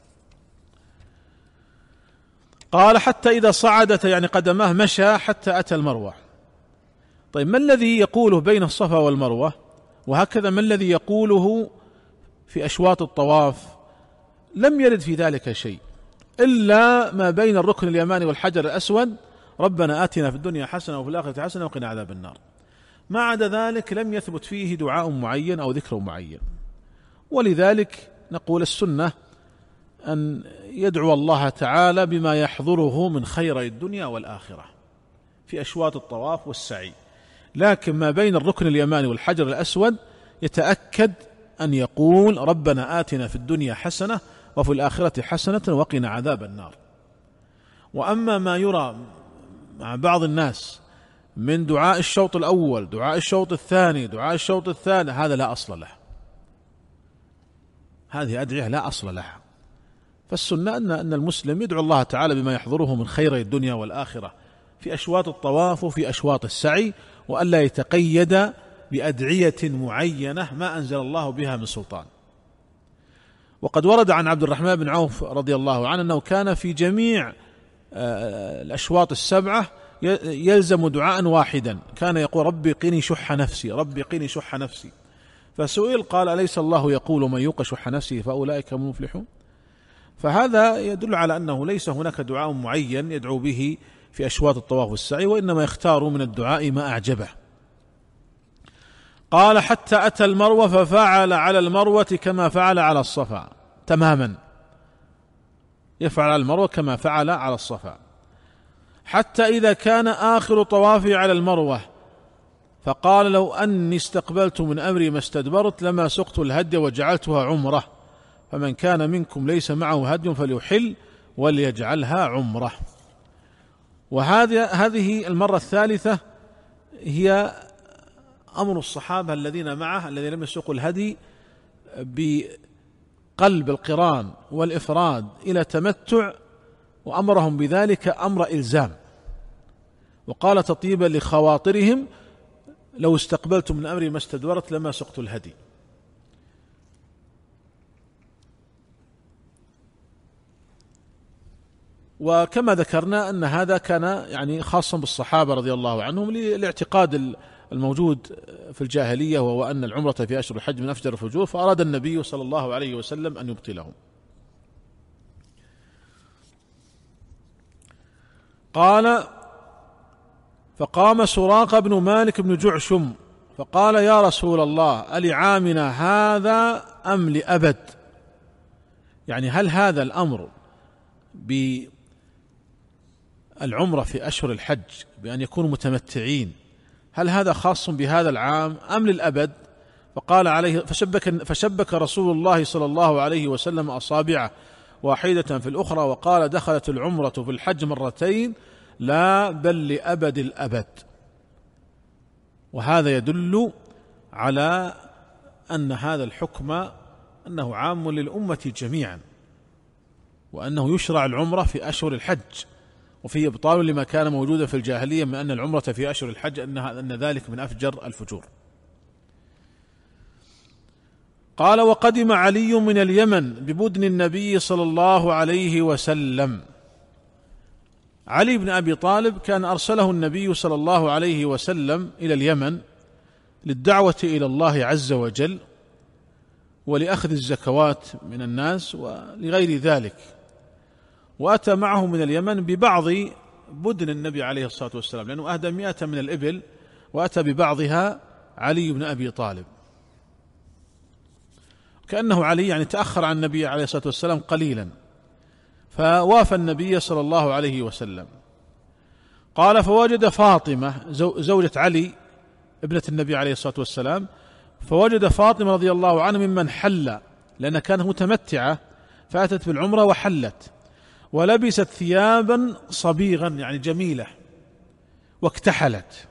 قال حتى إذا صعدت يعني قدماه مشى حتى أتى المروة. طيب ما الذي يقوله بين الصفا والمروة؟ وهكذا ما الذي يقوله في أشواط الطواف؟ لم يرد في ذلك شيء إلا ما بين الركن اليماني والحجر الأسود، ربنا آتنا في الدنيا حسنة وفي الآخرة حسنة وقنا عذاب النار. ما عدا ذلك لم يثبت فيه دعاء معين أو ذكر معين، ولذلك نقول السنة أن يدعو الله تعالى بما يحضره من خير الدنيا والآخرة في أشواط الطواف والسعي، لكن ما بين الركن اليماني والحجر الأسود يتأكد أن يقول ربنا آتنا في الدنيا حسنة وفي الآخرة حسنة وقنا عذاب النار. وأما ما يرى مع بعض الناس من دعاء الشوط الأول، دعاء الشوط الثاني، دعاء الشوط الثالث، هذا لا أصل له، هذه أدعية لا أصل لها. فالسنة أن المسلم يدعو الله تعالى بما يحضره من خير الدنيا والآخرة في أشواط الطواف وفي أشواط السعي، وألا يتقيد بأدعية معينة ما أنزل الله بها من سلطان. وقد ورد عن عبد الرحمن بن عوف رضي الله عنه أنه كان في جميع الأشواط السبعة يلزم دعاء واحدا، كان يقول ربي قني شح نفسي، ربي قني شح نفسي. فسئل قال أليس الله يقول من يوق شح نفسه فأولئك هم المفلحون؟ فهذا يدل على أنه ليس هناك دعاء معين يدعو به في أشواط الطواف والسعي، وإنما يختار من الدعاء ما أعجبه. قال حتى أتى المروة ففعل على المروة كما فعل على الصفا تماما، يفعل على المروة كما فعل على الصفا، حتى إذا كان آخر طوافي على المروة فقال لو أني استقبلت من أمري ما استدبرت لما سقت الهدي وجعلتها عمرة، فمن كان منكم ليس معه هدي فليحل وليجعلها عمرة. وهذه المرة الثالثة هي أمر الصحابة الذين معه الذين لم يسوقوا الهدي بقلب القران والإفراد إلى تمتع، وأمرهم بذلك أمر إلزام، وقال تطيبا لخواطرهم لو استقبلت من أمري ما استدبرت لما سقت الهدي. وكما ذكرنا أن هذا كان يعني خاصا بالصحابة رضي الله عنهم لاعتقاد الموجود في الجاهلية، وهو أن العمرة في أشهر الحج من أفجر الفجور، فأراد النبي صلى الله عليه وسلم أن يبطله. قال: فقام سراقة بن مالك بن جعشم فقال: يا رسول الله، ألعامنا هذا أم لأبد؟ يعني هل هذا الأمر بالعمرة في أشهر الحج بأن يكونوا متمتعين، هل هذا خاص بهذا العام أم للأبد؟ فقال عليه فشبك رسول الله صلى الله عليه وسلم أصابعه واحدة في الأخرى وقال: دخلت العمرة في الحج مرتين، لا بل لأبد الأبد. وهذا يدل على أن هذا الحكم أنه عام للأمة جميعا، وأنه يشرع العمرة في أشهر الحج، وفيه إبطال لما كان موجودا في الجاهلية من أن العمرة في أشهر الحج أن ذلك من أفجر الفجور. قال: وقدم علي من اليمن ببدن النبي صلى الله عليه وسلم. علي بن أبي طالب كان أرسله النبي صلى الله عليه وسلم إلى اليمن للدعوة إلى الله عز وجل، ولأخذ الزكوات من الناس ولغير ذلك، وأتى معه من اليمن ببعض بدن النبي عليه الصلاة والسلام، لأنه أهدى 100 من الإبل وأتى ببعضها علي بن أبي طالب. كأنه علي يعني تأخر عن النبي عليه الصلاة والسلام قليلا، فوافى النبي صلى الله عليه وسلم. قال: فوجد فاطمة زوجة علي ابنة النبي عليه الصلاة والسلام، فوجد فاطمة رضي الله عنها ممن حل، لأنها كانت متمتعة فأتت بالعمرة وحلت، ولبست ثيابا صبيغا يعني جميلة واكتحلت،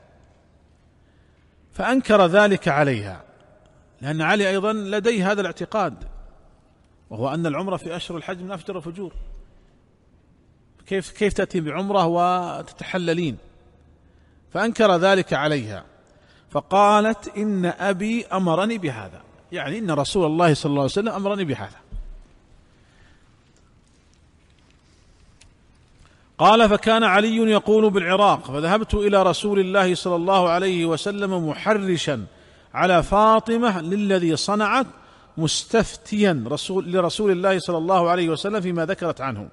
فأنكر ذلك عليها، لأن علي أيضا لديه هذا الاعتقاد، وهو أن العمرة في أشهر الحج من أفجر الفجور، كيف تأتي بعمرة وتتحللين؟ فأنكر ذلك عليها، فقالت: إن أبي أمرني بهذا، يعني إن رسول الله صلى الله عليه وسلم أمرني بهذا. قال: فكان علي يقول بالعراق، فذهبت إلى رسول الله صلى الله عليه وسلم محرشا على فاطمة للذي صنعت، مستفتيا لرسول الله صلى الله عليه وسلم فيما ذكرت عنه.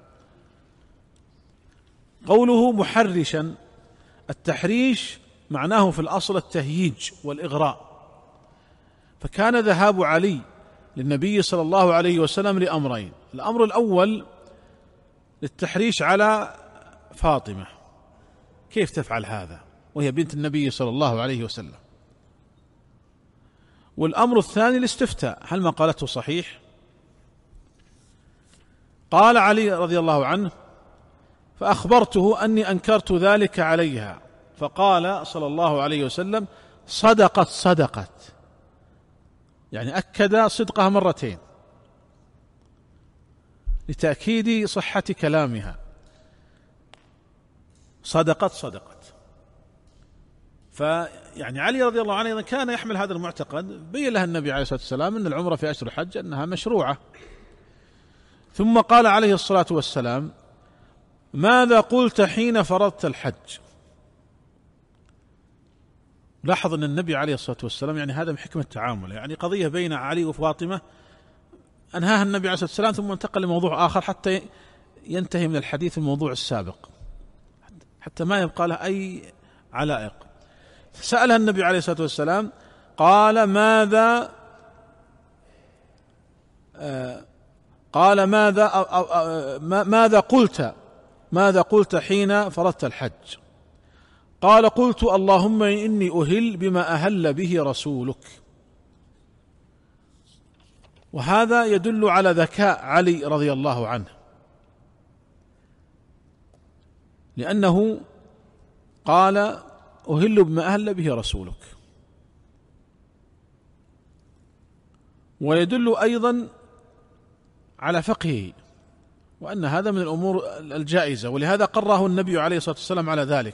قوله محرشا، التحريش معناه في الأصل التهييج والإغراء، فكان ذهاب علي للنبي صلى الله عليه وسلم لأمرين: الأمر الأول للتحريش على فاطمة، كيف تفعل هذا وهي بنت النبي صلى الله عليه وسلم، والأمر الثاني الاستفتاء، هل ما قالته صحيح؟ قال علي رضي الله عنه: فأخبرته أني أنكرت ذلك عليها، فقال صلى الله عليه وسلم: صدقت، يعني أكد صدقها مرتين لتأكيد صحة كلامها، صدقت. فيعني علي رضي الله عنه كان يحمل هذا المعتقد، بين لها النبي عليه الصلاة والسلام أن العمرة في أشهر الحج أنها مشروعة. ثم قال عليه الصلاة والسلام: ماذا قلت حين فرضت الحج؟ لاحظ أن النبي عليه الصلاة والسلام يعني هذا من حكمة التعامل، يعني قضية بين علي وفاطمة أنهاها النبي عليه الصلاة والسلام ثم انتقل لموضوع آخر حتى ينتهي من الحديث الموضوع السابق، حتى ما يبقى له أي علائق. سألها النبي عليه الصلاة والسلام قال: ماذا قلت حين فرضت الحج؟ قال: قلت: اللهم إني أهل بما أهل به رسولك. وهذا يدل على ذكاء علي رضي الله عنه، لأنه قال: أهل بما أهل به رسولك. ويدل أيضا على فقهه، وأن هذا من الأمور الجائزة، ولهذا قرره النبي عليه الصلاة والسلام على ذلك.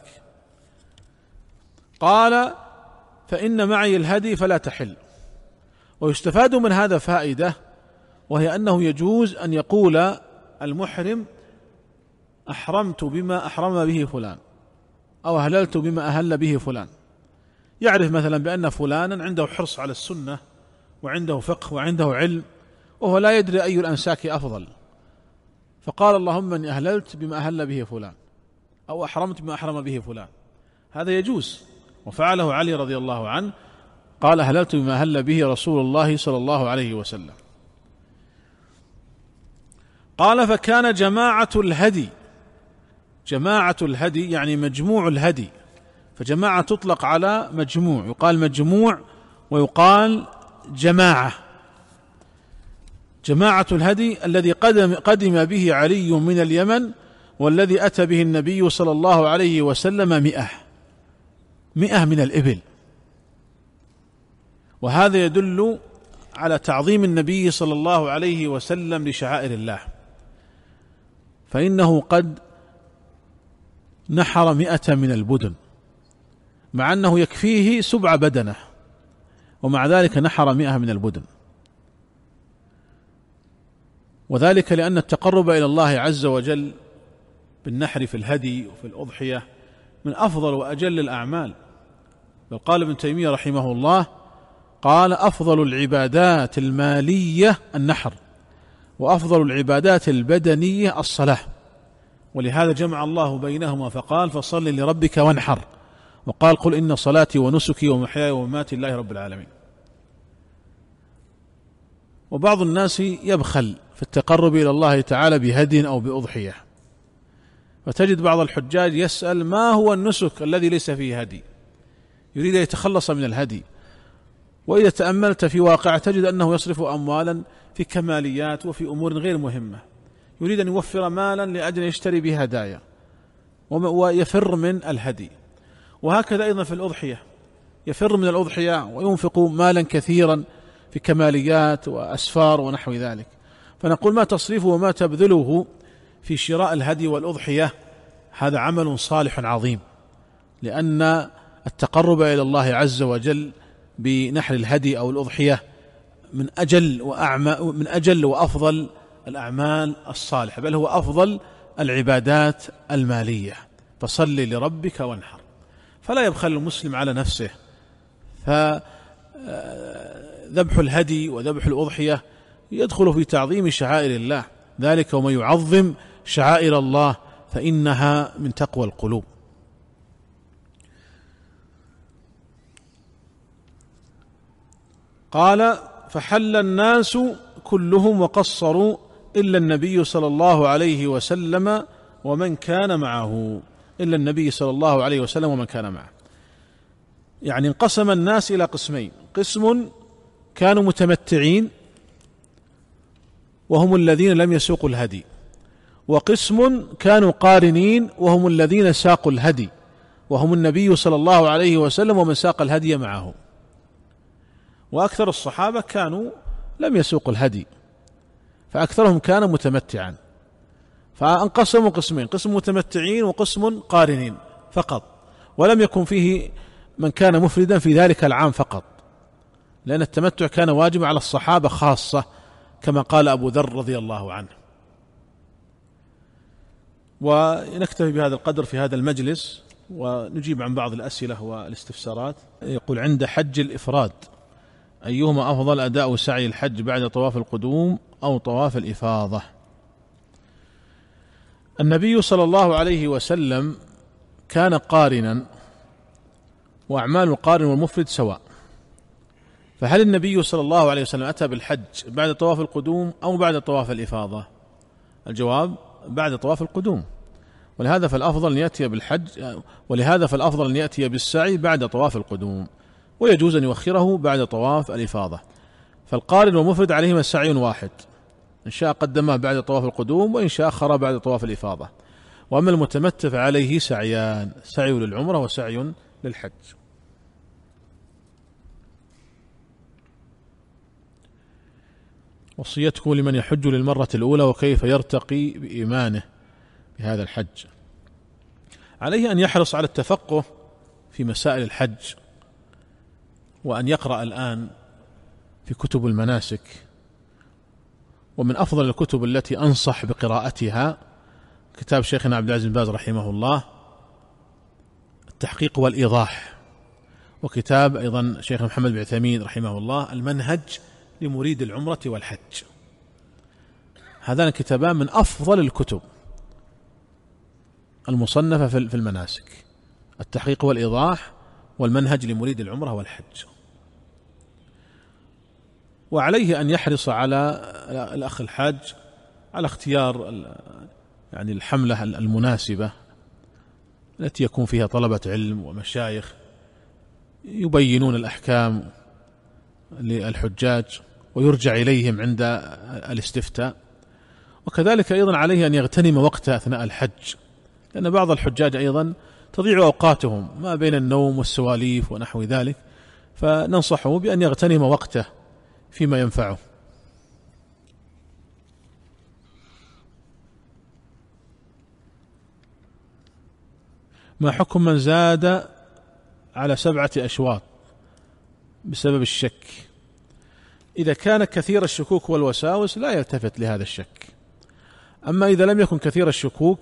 قال: فإن معي الهدي فلا تحل. ويستفاد من هذا فائدة، وهي أنه يجوز أن يقول المحرم: أحرمت بما أحرم به فلان، أو أهللت بما أهل به فلان، يعرف مثلا بأن فلانا عنده حرص على السنة وعنده فقه وعنده علم، وهو لا يدري أي الأنساك أفضل، فقال اللهم إني أهللت بما أهل به فلان، أو أحرمت بما أحرم به فلان، هذا يجوز، وفعله علي رضي الله عنه، قال أهللت بما أهل به رسول الله صلى الله عليه وسلم. قال فكان جماعة الهدي يعني مجموع الهدي، فجماعة تطلق على مجموع، يقال مجموع ويقال جماعة الهدي الذي قدم به علي من اليمن، والذي أتى به النبي صلى الله عليه وسلم 100 من الإبل، وهذا يدل على تعظيم النبي صلى الله عليه وسلم لشعائر الله، فإنه قد نحر 100 من البدن، مع أنه يكفيه 7 بدنة، ومع ذلك نحر 100 من البدن، وذلك لأن التقرب إلى الله عز وجل بالنحر في الهدي وفي الأضحية من أفضل وأجل الأعمال. بل قال ابن تيمية رحمه الله، قال أفضل العبادات المالية النحر، وأفضل العبادات البدنية الصلاة، ولهذا جمع الله بينهما فقال فصل لربك وانحر، وقال قل إن صلاتي ونسكي ومحياي ومماتي لله رب العالمين. وبعض الناس يبخل في التقرب إلى الله تعالى بهدي أو بأضحية، فتجد بعض الحجاج يسأل ما هو النسك الذي ليس فيه هدي، يريد أن يتخلص من الهدي، وإذا تأملت في واقع تجد أنه يصرف أموالا في كماليات وفي أمور غير مهمة، يريد أن يوفر مالا لأجل يشتري به هدايا ويفر من الهدي. وهكذا أيضا في الأضحية، يفر من الأضحية وينفق مالا كثيرا في كماليات وأسفار ونحو ذلك. فنقول ما تصرفه وما تبذله في شراء الهدي والأضحية هذا عمل صالح عظيم، لأن التقرب إلى الله عز وجل بنحر الهدي أو الأضحية من أجل وأفضل الأعمال الصالحة، بل هو أفضل العبادات المالية. فصل لربك وانحر، فلا يبخل المسلم على نفسه، فذبح الهدي وذبح الأضحية يدخل في تعظيم شعائر الله، ذلك ومن يعظم شعائر الله فإنها من تقوى القلوب. قال فحل الناس كلهم وقصروا إلا النبي صلى الله عليه وسلم ومن كان معه، إلا النبي صلى الله عليه وسلم ومن كان معه، يعني انقسم الناس إلى قسمين، قسم كانوا متمتعين وهم الذين لم يسوقوا الهدي، وقسم كانوا قارنين وهم الذين ساقوا الهدي، وهم النبي صلى الله عليه وسلم ومن ساق الهدي معه. وأكثر الصحابة كانوا لم يسوقوا الهدي، فأكثرهم كان متمتعا، فانقسموا قسمين، قسم متمتعين وقسم قارنين فقط، ولم يكن فيه من كان مفردا في ذلك العام فقط، لأن التمتع كان واجب على الصحابة خاصة كما قال أبو ذر رضي الله عنه. ونكتفي بهذا القدر في هذا المجلس، ونجيب عن بعض الأسئلة والاستفسارات. يقول عند حج الإفراد أيهما أفضل، أداء سعي الحج بعد طواف القدوم أو طواف الإفاضة؟ النبي صلى الله عليه وسلم كان قارنا، وأعمال القارن والمفرد سواء، فهل النبي صلى الله عليه وسلم أتى بالحج بعد طواف القدوم أو بعد طواف الإفاضة؟ الجواب بعد طواف القدوم، ولهذا فالأفضل أن يأتي بالحج، ولهذا فالأفضل أن يأتي بالسعي بعد طواف القدوم، ويجوز أن يؤخره بعد طواف الإفاضة. فالقارن والمفرد عليهما سعي واحد، إن شاء قدمه بعد طواف القدوم وإن شاء أخره بعد طواف الإفاضة. وأما المتمتع فعليه سعيان، سعي للعمرة وسعي للحج. وصيتكم لمن يحج للمرة الأولى وكيف يرتقي بإيمانه بهذا الحج؟ عليه أن يحرص على التفقه في مسائل الحج، وأن يقرأ الآن في كتب المناسك، ومن أفضل الكتب التي أنصح بقراءتها كتاب شيخنا عبد العزيز بن باز رحمه الله التحقيق والإيضاح، وكتاب أيضا شيخ محمد بن عثيمين رحمه الله المنهج لمريد العمرة والحج. هذان الكتابان من أفضل الكتب المصنفة في المناسك، التحقيق والإيضاح والمنهج لمريد العمرة والحج. وعليه أن يحرص على الأخ الحاج على اختيار يعني الحملة المناسبة التي يكون فيها طلبة علم ومشايخ يبينون الأحكام للحجاج ويرجع إليهم عند الاستفتاء. وكذلك أيضا عليه أن يغتنم وقته أثناء الحج، لأن بعض الحجاج أيضا تضيع أوقاتهم ما بين النوم والسواليف ونحو ذلك، فننصحه بأن يغتنم وقته فيما ينفعه. ما حكم من زاد على 7 أشواط بسبب الشك؟ إذا كان كثير الشكوك والوساوس لا يلتفت لهذا الشك، أما إذا لم يكن كثير الشكوك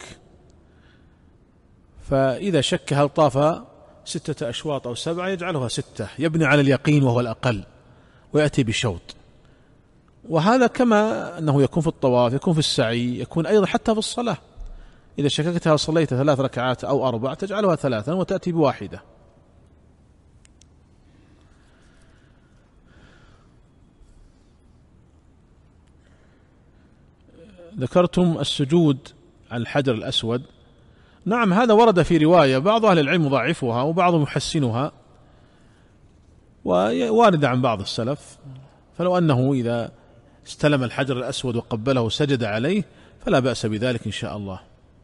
فإذا شك هل طاف 6 أشواط أو 7 يجعلها 6، يبني على اليقين وهو الأقل ويأتي بشوط. وهذا كما أنه يكون في الطواف، يكون في السعي، يكون أيضا حتى في الصلاة. إذا شككت هل صليت 3 ركعات أو 4 تجعلها 3 وتأتي ب1. ذكرتم السجود على الحجر الأسود. نعم، هذا ورد في رواية، بعض أهل العلم ضعفها وبعضهم يحسنها، ووارد عن بعض السلف، فلو أنه إذا استلم الحجر الأسود وقبله سجد عليه فلا بأس بذلك إن شاء الله.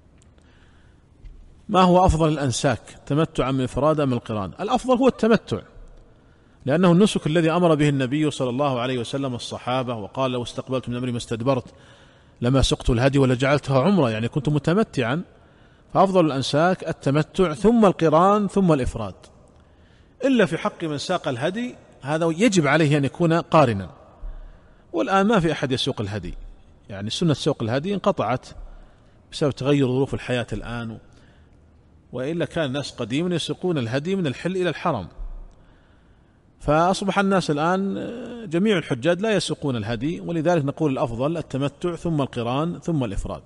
ما هو أفضل الأنساك، تمتع من الإفراد أم القران؟ الأفضل هو التمتع، لأنه النسك الذي أمر به النبي صلى الله عليه وسلم الصحابة، وقال لو استقبلت من أمري ما استدبرت لما سقت الهدي ولجعلتها عمرة، يعني كنت متمتعا. فأفضل الأنساك التمتع ثم القران ثم الإفراد، إلا في حق من ساق الهدي، هذا يجب عليه أن يكون قارنا. والآن ما في أحد يسوق الهدي، يعني سنة سوق الهدي انقطعت بسبب تغير ظروف الحياة الآن، وإلا كان الناس قديما يسوقون الهدي من الحل إلى الحرم، فأصبح الناس الآن جميع الحجاج لا يسوقون الهدي، ولذلك نقول الأفضل التمتع ثم القران ثم الإفراد.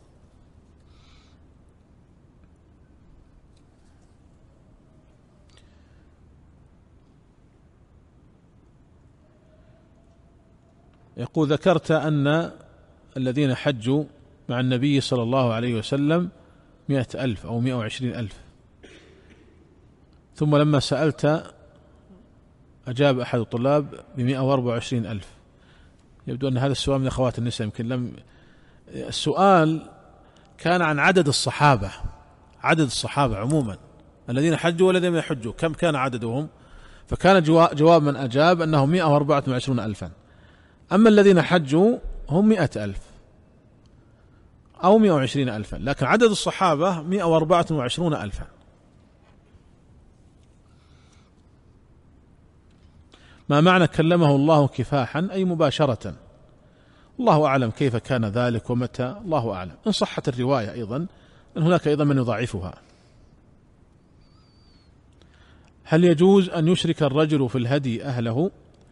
يقول ذكرت أن الذين حجوا مع النبي صلى الله عليه وسلم 100,000 أو 120,000، ثم لما سألت أجاب أحد الطلاب ب124,000. يبدو أن هذا السؤال من أخوات النساء، يمكن السؤال كان عن عدد الصحابة، عدد الصحابة عموما الذين حجوا والذين يحجوا كم كان عددهم، فكان جواب من أجاب أنهم 124,000. أما الذين حجوا هم 100,000 أو 120,000، لكن عدد الصحابة 124,000. ما معنى كلمه الله كفاحا أي مباشرة؟ الله أعلم كيف كان ذلك ومتى، الله أعلم. إن صحت الرواية أيضا أن هناك أيضا من يضاعفها. هل يجوز أن يشرك الرجل في الهدي أهله؟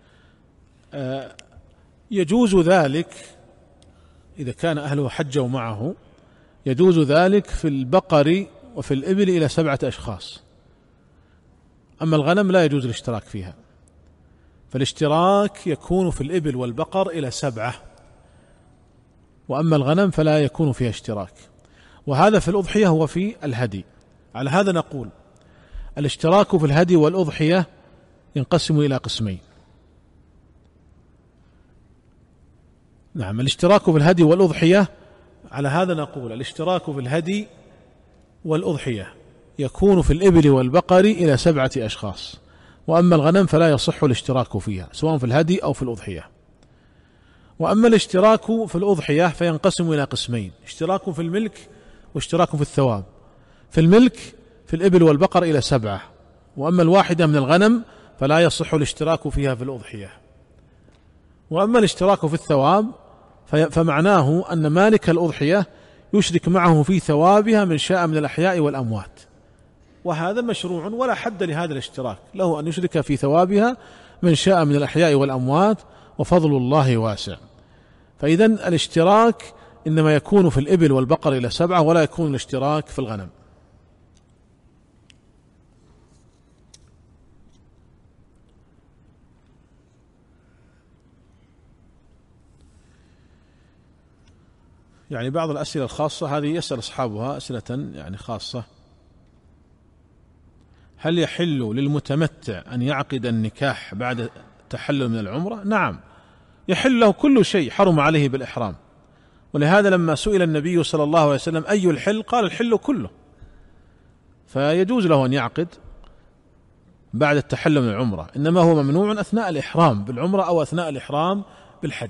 يجوز ذلك إذا كان أهله حجوا معه، يجوز ذلك في البقر وفي الإبل إلى 7 أشخاص. أما الغنم لا يجوز الاشتراك فيها، فالاشتراك يكون في الإبل والبقر إلى 7، وأما الغنم فلا يكون فيها اشتراك. وهذا في الأضحية هو في الهدي. على هذا نقول الاشتراك في الهدي والأضحية ينقسم إلى قسمين. نعم، الاشتراك في الهدي والأضحية، على هذا نقول الاشتراك في الهدي والأضحية يكون في الإبل والبقر إلى 7 أشخاص، وأما الغنم فلا يصح الاشتراك فيها سواء في الهدي أو في الأضحية. وأما الاشتراك في الأضحية فينقسم إلى قسمين: اشتراك في الملك واشتراك في الثواب. في الملك في الإبل والبقر إلى 7، وأما الواحدة من الغنم فلا يصح الاشتراك فيها في الأضحية. وأما الاشتراك في الثواب فمعناه أن مالك الأضحية يشرك معه في ثوابها من شاء من الأحياء والأموات، وهذا مشروع ولا حد لهذا الاشتراك، له أن يشرك في ثوابها من شاء من الأحياء والأموات وفضل الله واسع. فإذن الاشتراك إنما يكون في الإبل والبقر إلى 7 ولا يكون الاشتراك في الغنم. يعني بعض الأسئلة الخاصة هذه يسأل أصحابها أسئلة يعني خاصة. هل يحل للمتمتع أن يعقد النكاح بعد التحلل من العمرة؟ نعم، يحل له كل شيء حرم عليه بالإحرام. ولهذا لما سئل النبي صلى الله عليه وسلم أي الحل؟ قال الحل كله. فيجوز له أن يعقد بعد التحلل من العمرة، إنما هو ممنوع أثناء الإحرام بالعمرة أو أثناء الإحرام بالحج.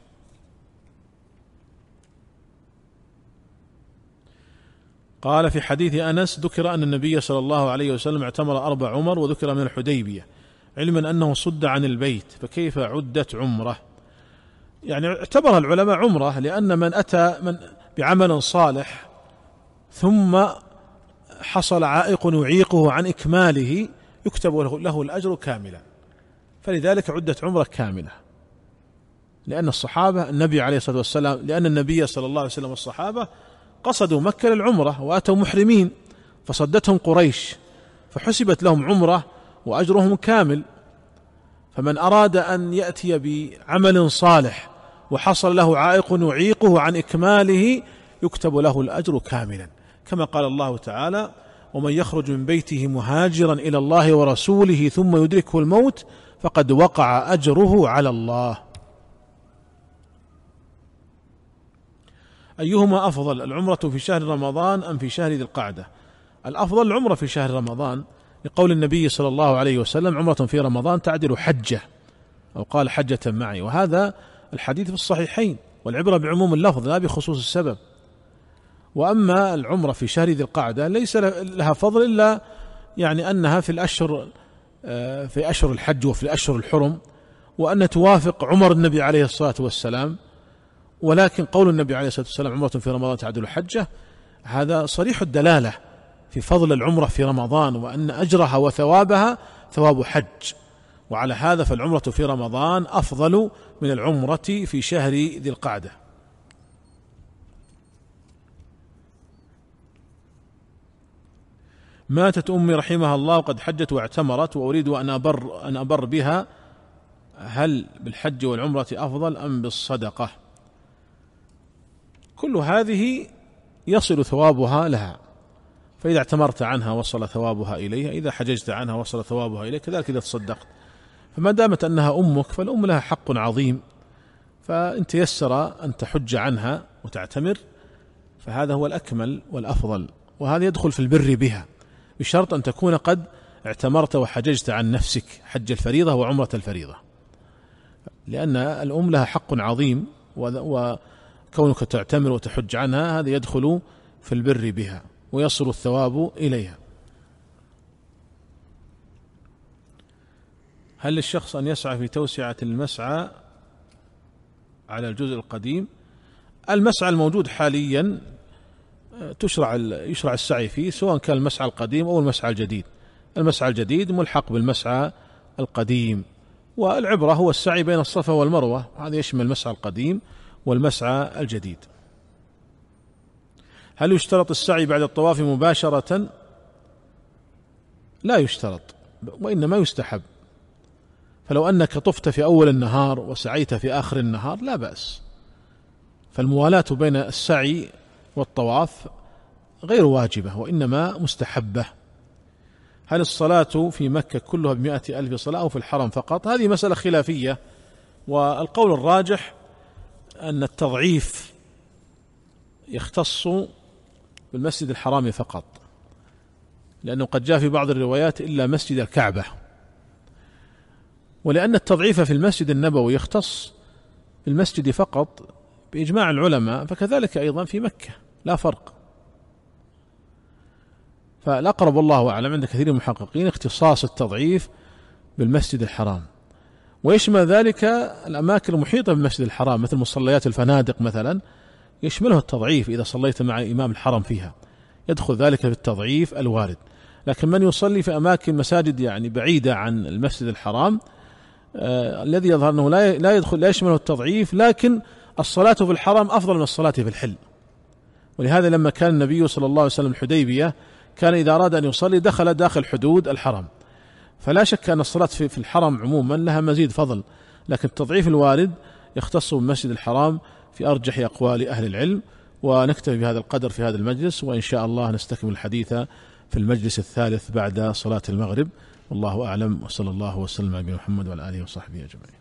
قال في حديث أنس ذكر أن النبي صلى الله عليه وسلم اعتمر 4 عمر وذكر من الحديبية، علما أنه صد عن البيت، فكيف عدت عمره؟ يعني اعتبرها العلماء عمره، لأن من أتى بعمل صالح ثم حصل عائق يعيقه عن إكماله يكتب له الأجر كاملا، فلذلك عدت عمره كاملة. لأن الصحابة النبي عليه الصلاة والسلام، لأن النبي صلى الله عليه وسلم والصحابة قصدوا مكة للعمرة وأتوا محرمين، فصدتهم قريش فحسبت لهم عمرة وأجرهم كامل. فمن أراد أن يأتي بعمل صالح وحصل له عائق يعيقه عن إكماله يكتب له الأجر كاملا، كما قال الله تعالى: ومن يخرج من بيته مهاجرا إلى الله ورسوله ثم يدركه الموت فقد وقع أجره على الله. أيهما أفضل، العمرة في شهر رمضان أم في شهر ذي القعدة؟ الأفضل العمرة في شهر رمضان، لقول النبي صلى الله عليه وسلم: عمرة في رمضان تعدل حجة، أو قال حجة معي، وهذا الحديث في الصحيحين، والعبرة بعموم اللفظ لا بخصوص السبب. وأما العمرة في شهر ذي القعدة ليس لها فضل إلا يعني أنها في أشهر الحج وفي أشهر الحرم، وأن توافق عمر النبي عليه الصلاة والسلام. ولكن قول النبي عليه الصلاة والسلام: عمرة في رمضان تعدل حجة، هذا صريح الدلالة في فضل العمرة في رمضان، وأن أجرها وثوابها ثواب حج. وعلى هذا فالعمرة في رمضان أفضل من العمرة في شهر ذي القعدة. ماتت أمي رحمها الله وقد حجت واعتمرت وأريد أن أبر بها، هل بالحج والعمرة أفضل أم بالصدقة؟ كل هذه يصل ثوابها لها، فإذا اعتمرت عنها وصل ثوابها إليها، إذا حججت عنها وصل ثوابها إليك، كذلك إذا تصدقت. فما دامت أنها أمك فالأم لها حق عظيم، فإن تيسر أن تحج عنها وتعتمر فهذا هو الأكمل والأفضل، وهذا يدخل في البر بها بشرط أن تكون قد اعتمرت وحججت عن نفسك حج الفريضة وعمرة الفريضة، لأن الأم لها حق عظيم، وكونك تعتمر وتحج عنها هذا يدخل في البر بها ويصل الثواب إليها. هل للشخص أن يسعى في توسعة المسعى على الجزء القديم؟ المسعى الموجود حاليا يشرع السعي فيه، سواء كان المسعى القديم أو المسعى الجديد. المسعى الجديد ملحق بالمسعى القديم، والعبرة هو السعي بين الصفا والمروة، هذا يشمل المسعى القديم والمسعى الجديد. هل يشترط السعي بعد الطواف مباشرة؟ لا يشترط، وإنما يستحب. فلو أنك طفت في أول النهار وسعيت في آخر النهار لا بأس، فالموالاة بين السعي والطواف غير واجبة وإنما مستحبة. هل الصلاة في مكة كلها ب100,000 صلاة أو في الحرم فقط؟ هذه مسألة خلافية، والقول الراجح أن التضعيف يختص بالمسجد الحرام فقط، لأنه قد جاء في بعض الروايات إلا مسجد الكعبة، ولأن التضعيف في المسجد النبوي يختص بالمسجد فقط بإجماع العلماء، فكذلك أيضا في مكة لا فرق. فالأقرب والله أعلم عند كثير من المحققين اختصاص التضعيف بالمسجد الحرام، ويشمل ذلك الأماكن المحيطة بالمسجد الحرام مثل مصليات الفنادق مثلا، يشمله التضعيف إذا صليت مع إمام الحرم فيها، يدخل ذلك في التضعيف الوارد. لكن من يصلي في أماكن مساجد يعني بعيدة عن المسجد الحرام الذي يظهر أنه لا يشمله التضعيف، لكن الصلاة في الحرم أفضل من الصلاة في الحل. ولهذا لما كان النبي صلى الله عليه وسلم الحديبية كان إذا أراد أن يصلي دخل داخل حدود الحرم. فلا شك أن الصلاة في الحرم عموما لها مزيد فضل، لكن التضعيف الوارد يختص بالمسجد الحرام في أرجح أقوال أهل العلم. ونكتفي بهذا القدر في هذا المجلس، وإن شاء الله نستكمل الحديث في المجلس الثالث بعد صلاة المغرب. والله أعلم، وصلى الله وسلم على محمد وعلى آله وصحبه أجمعين.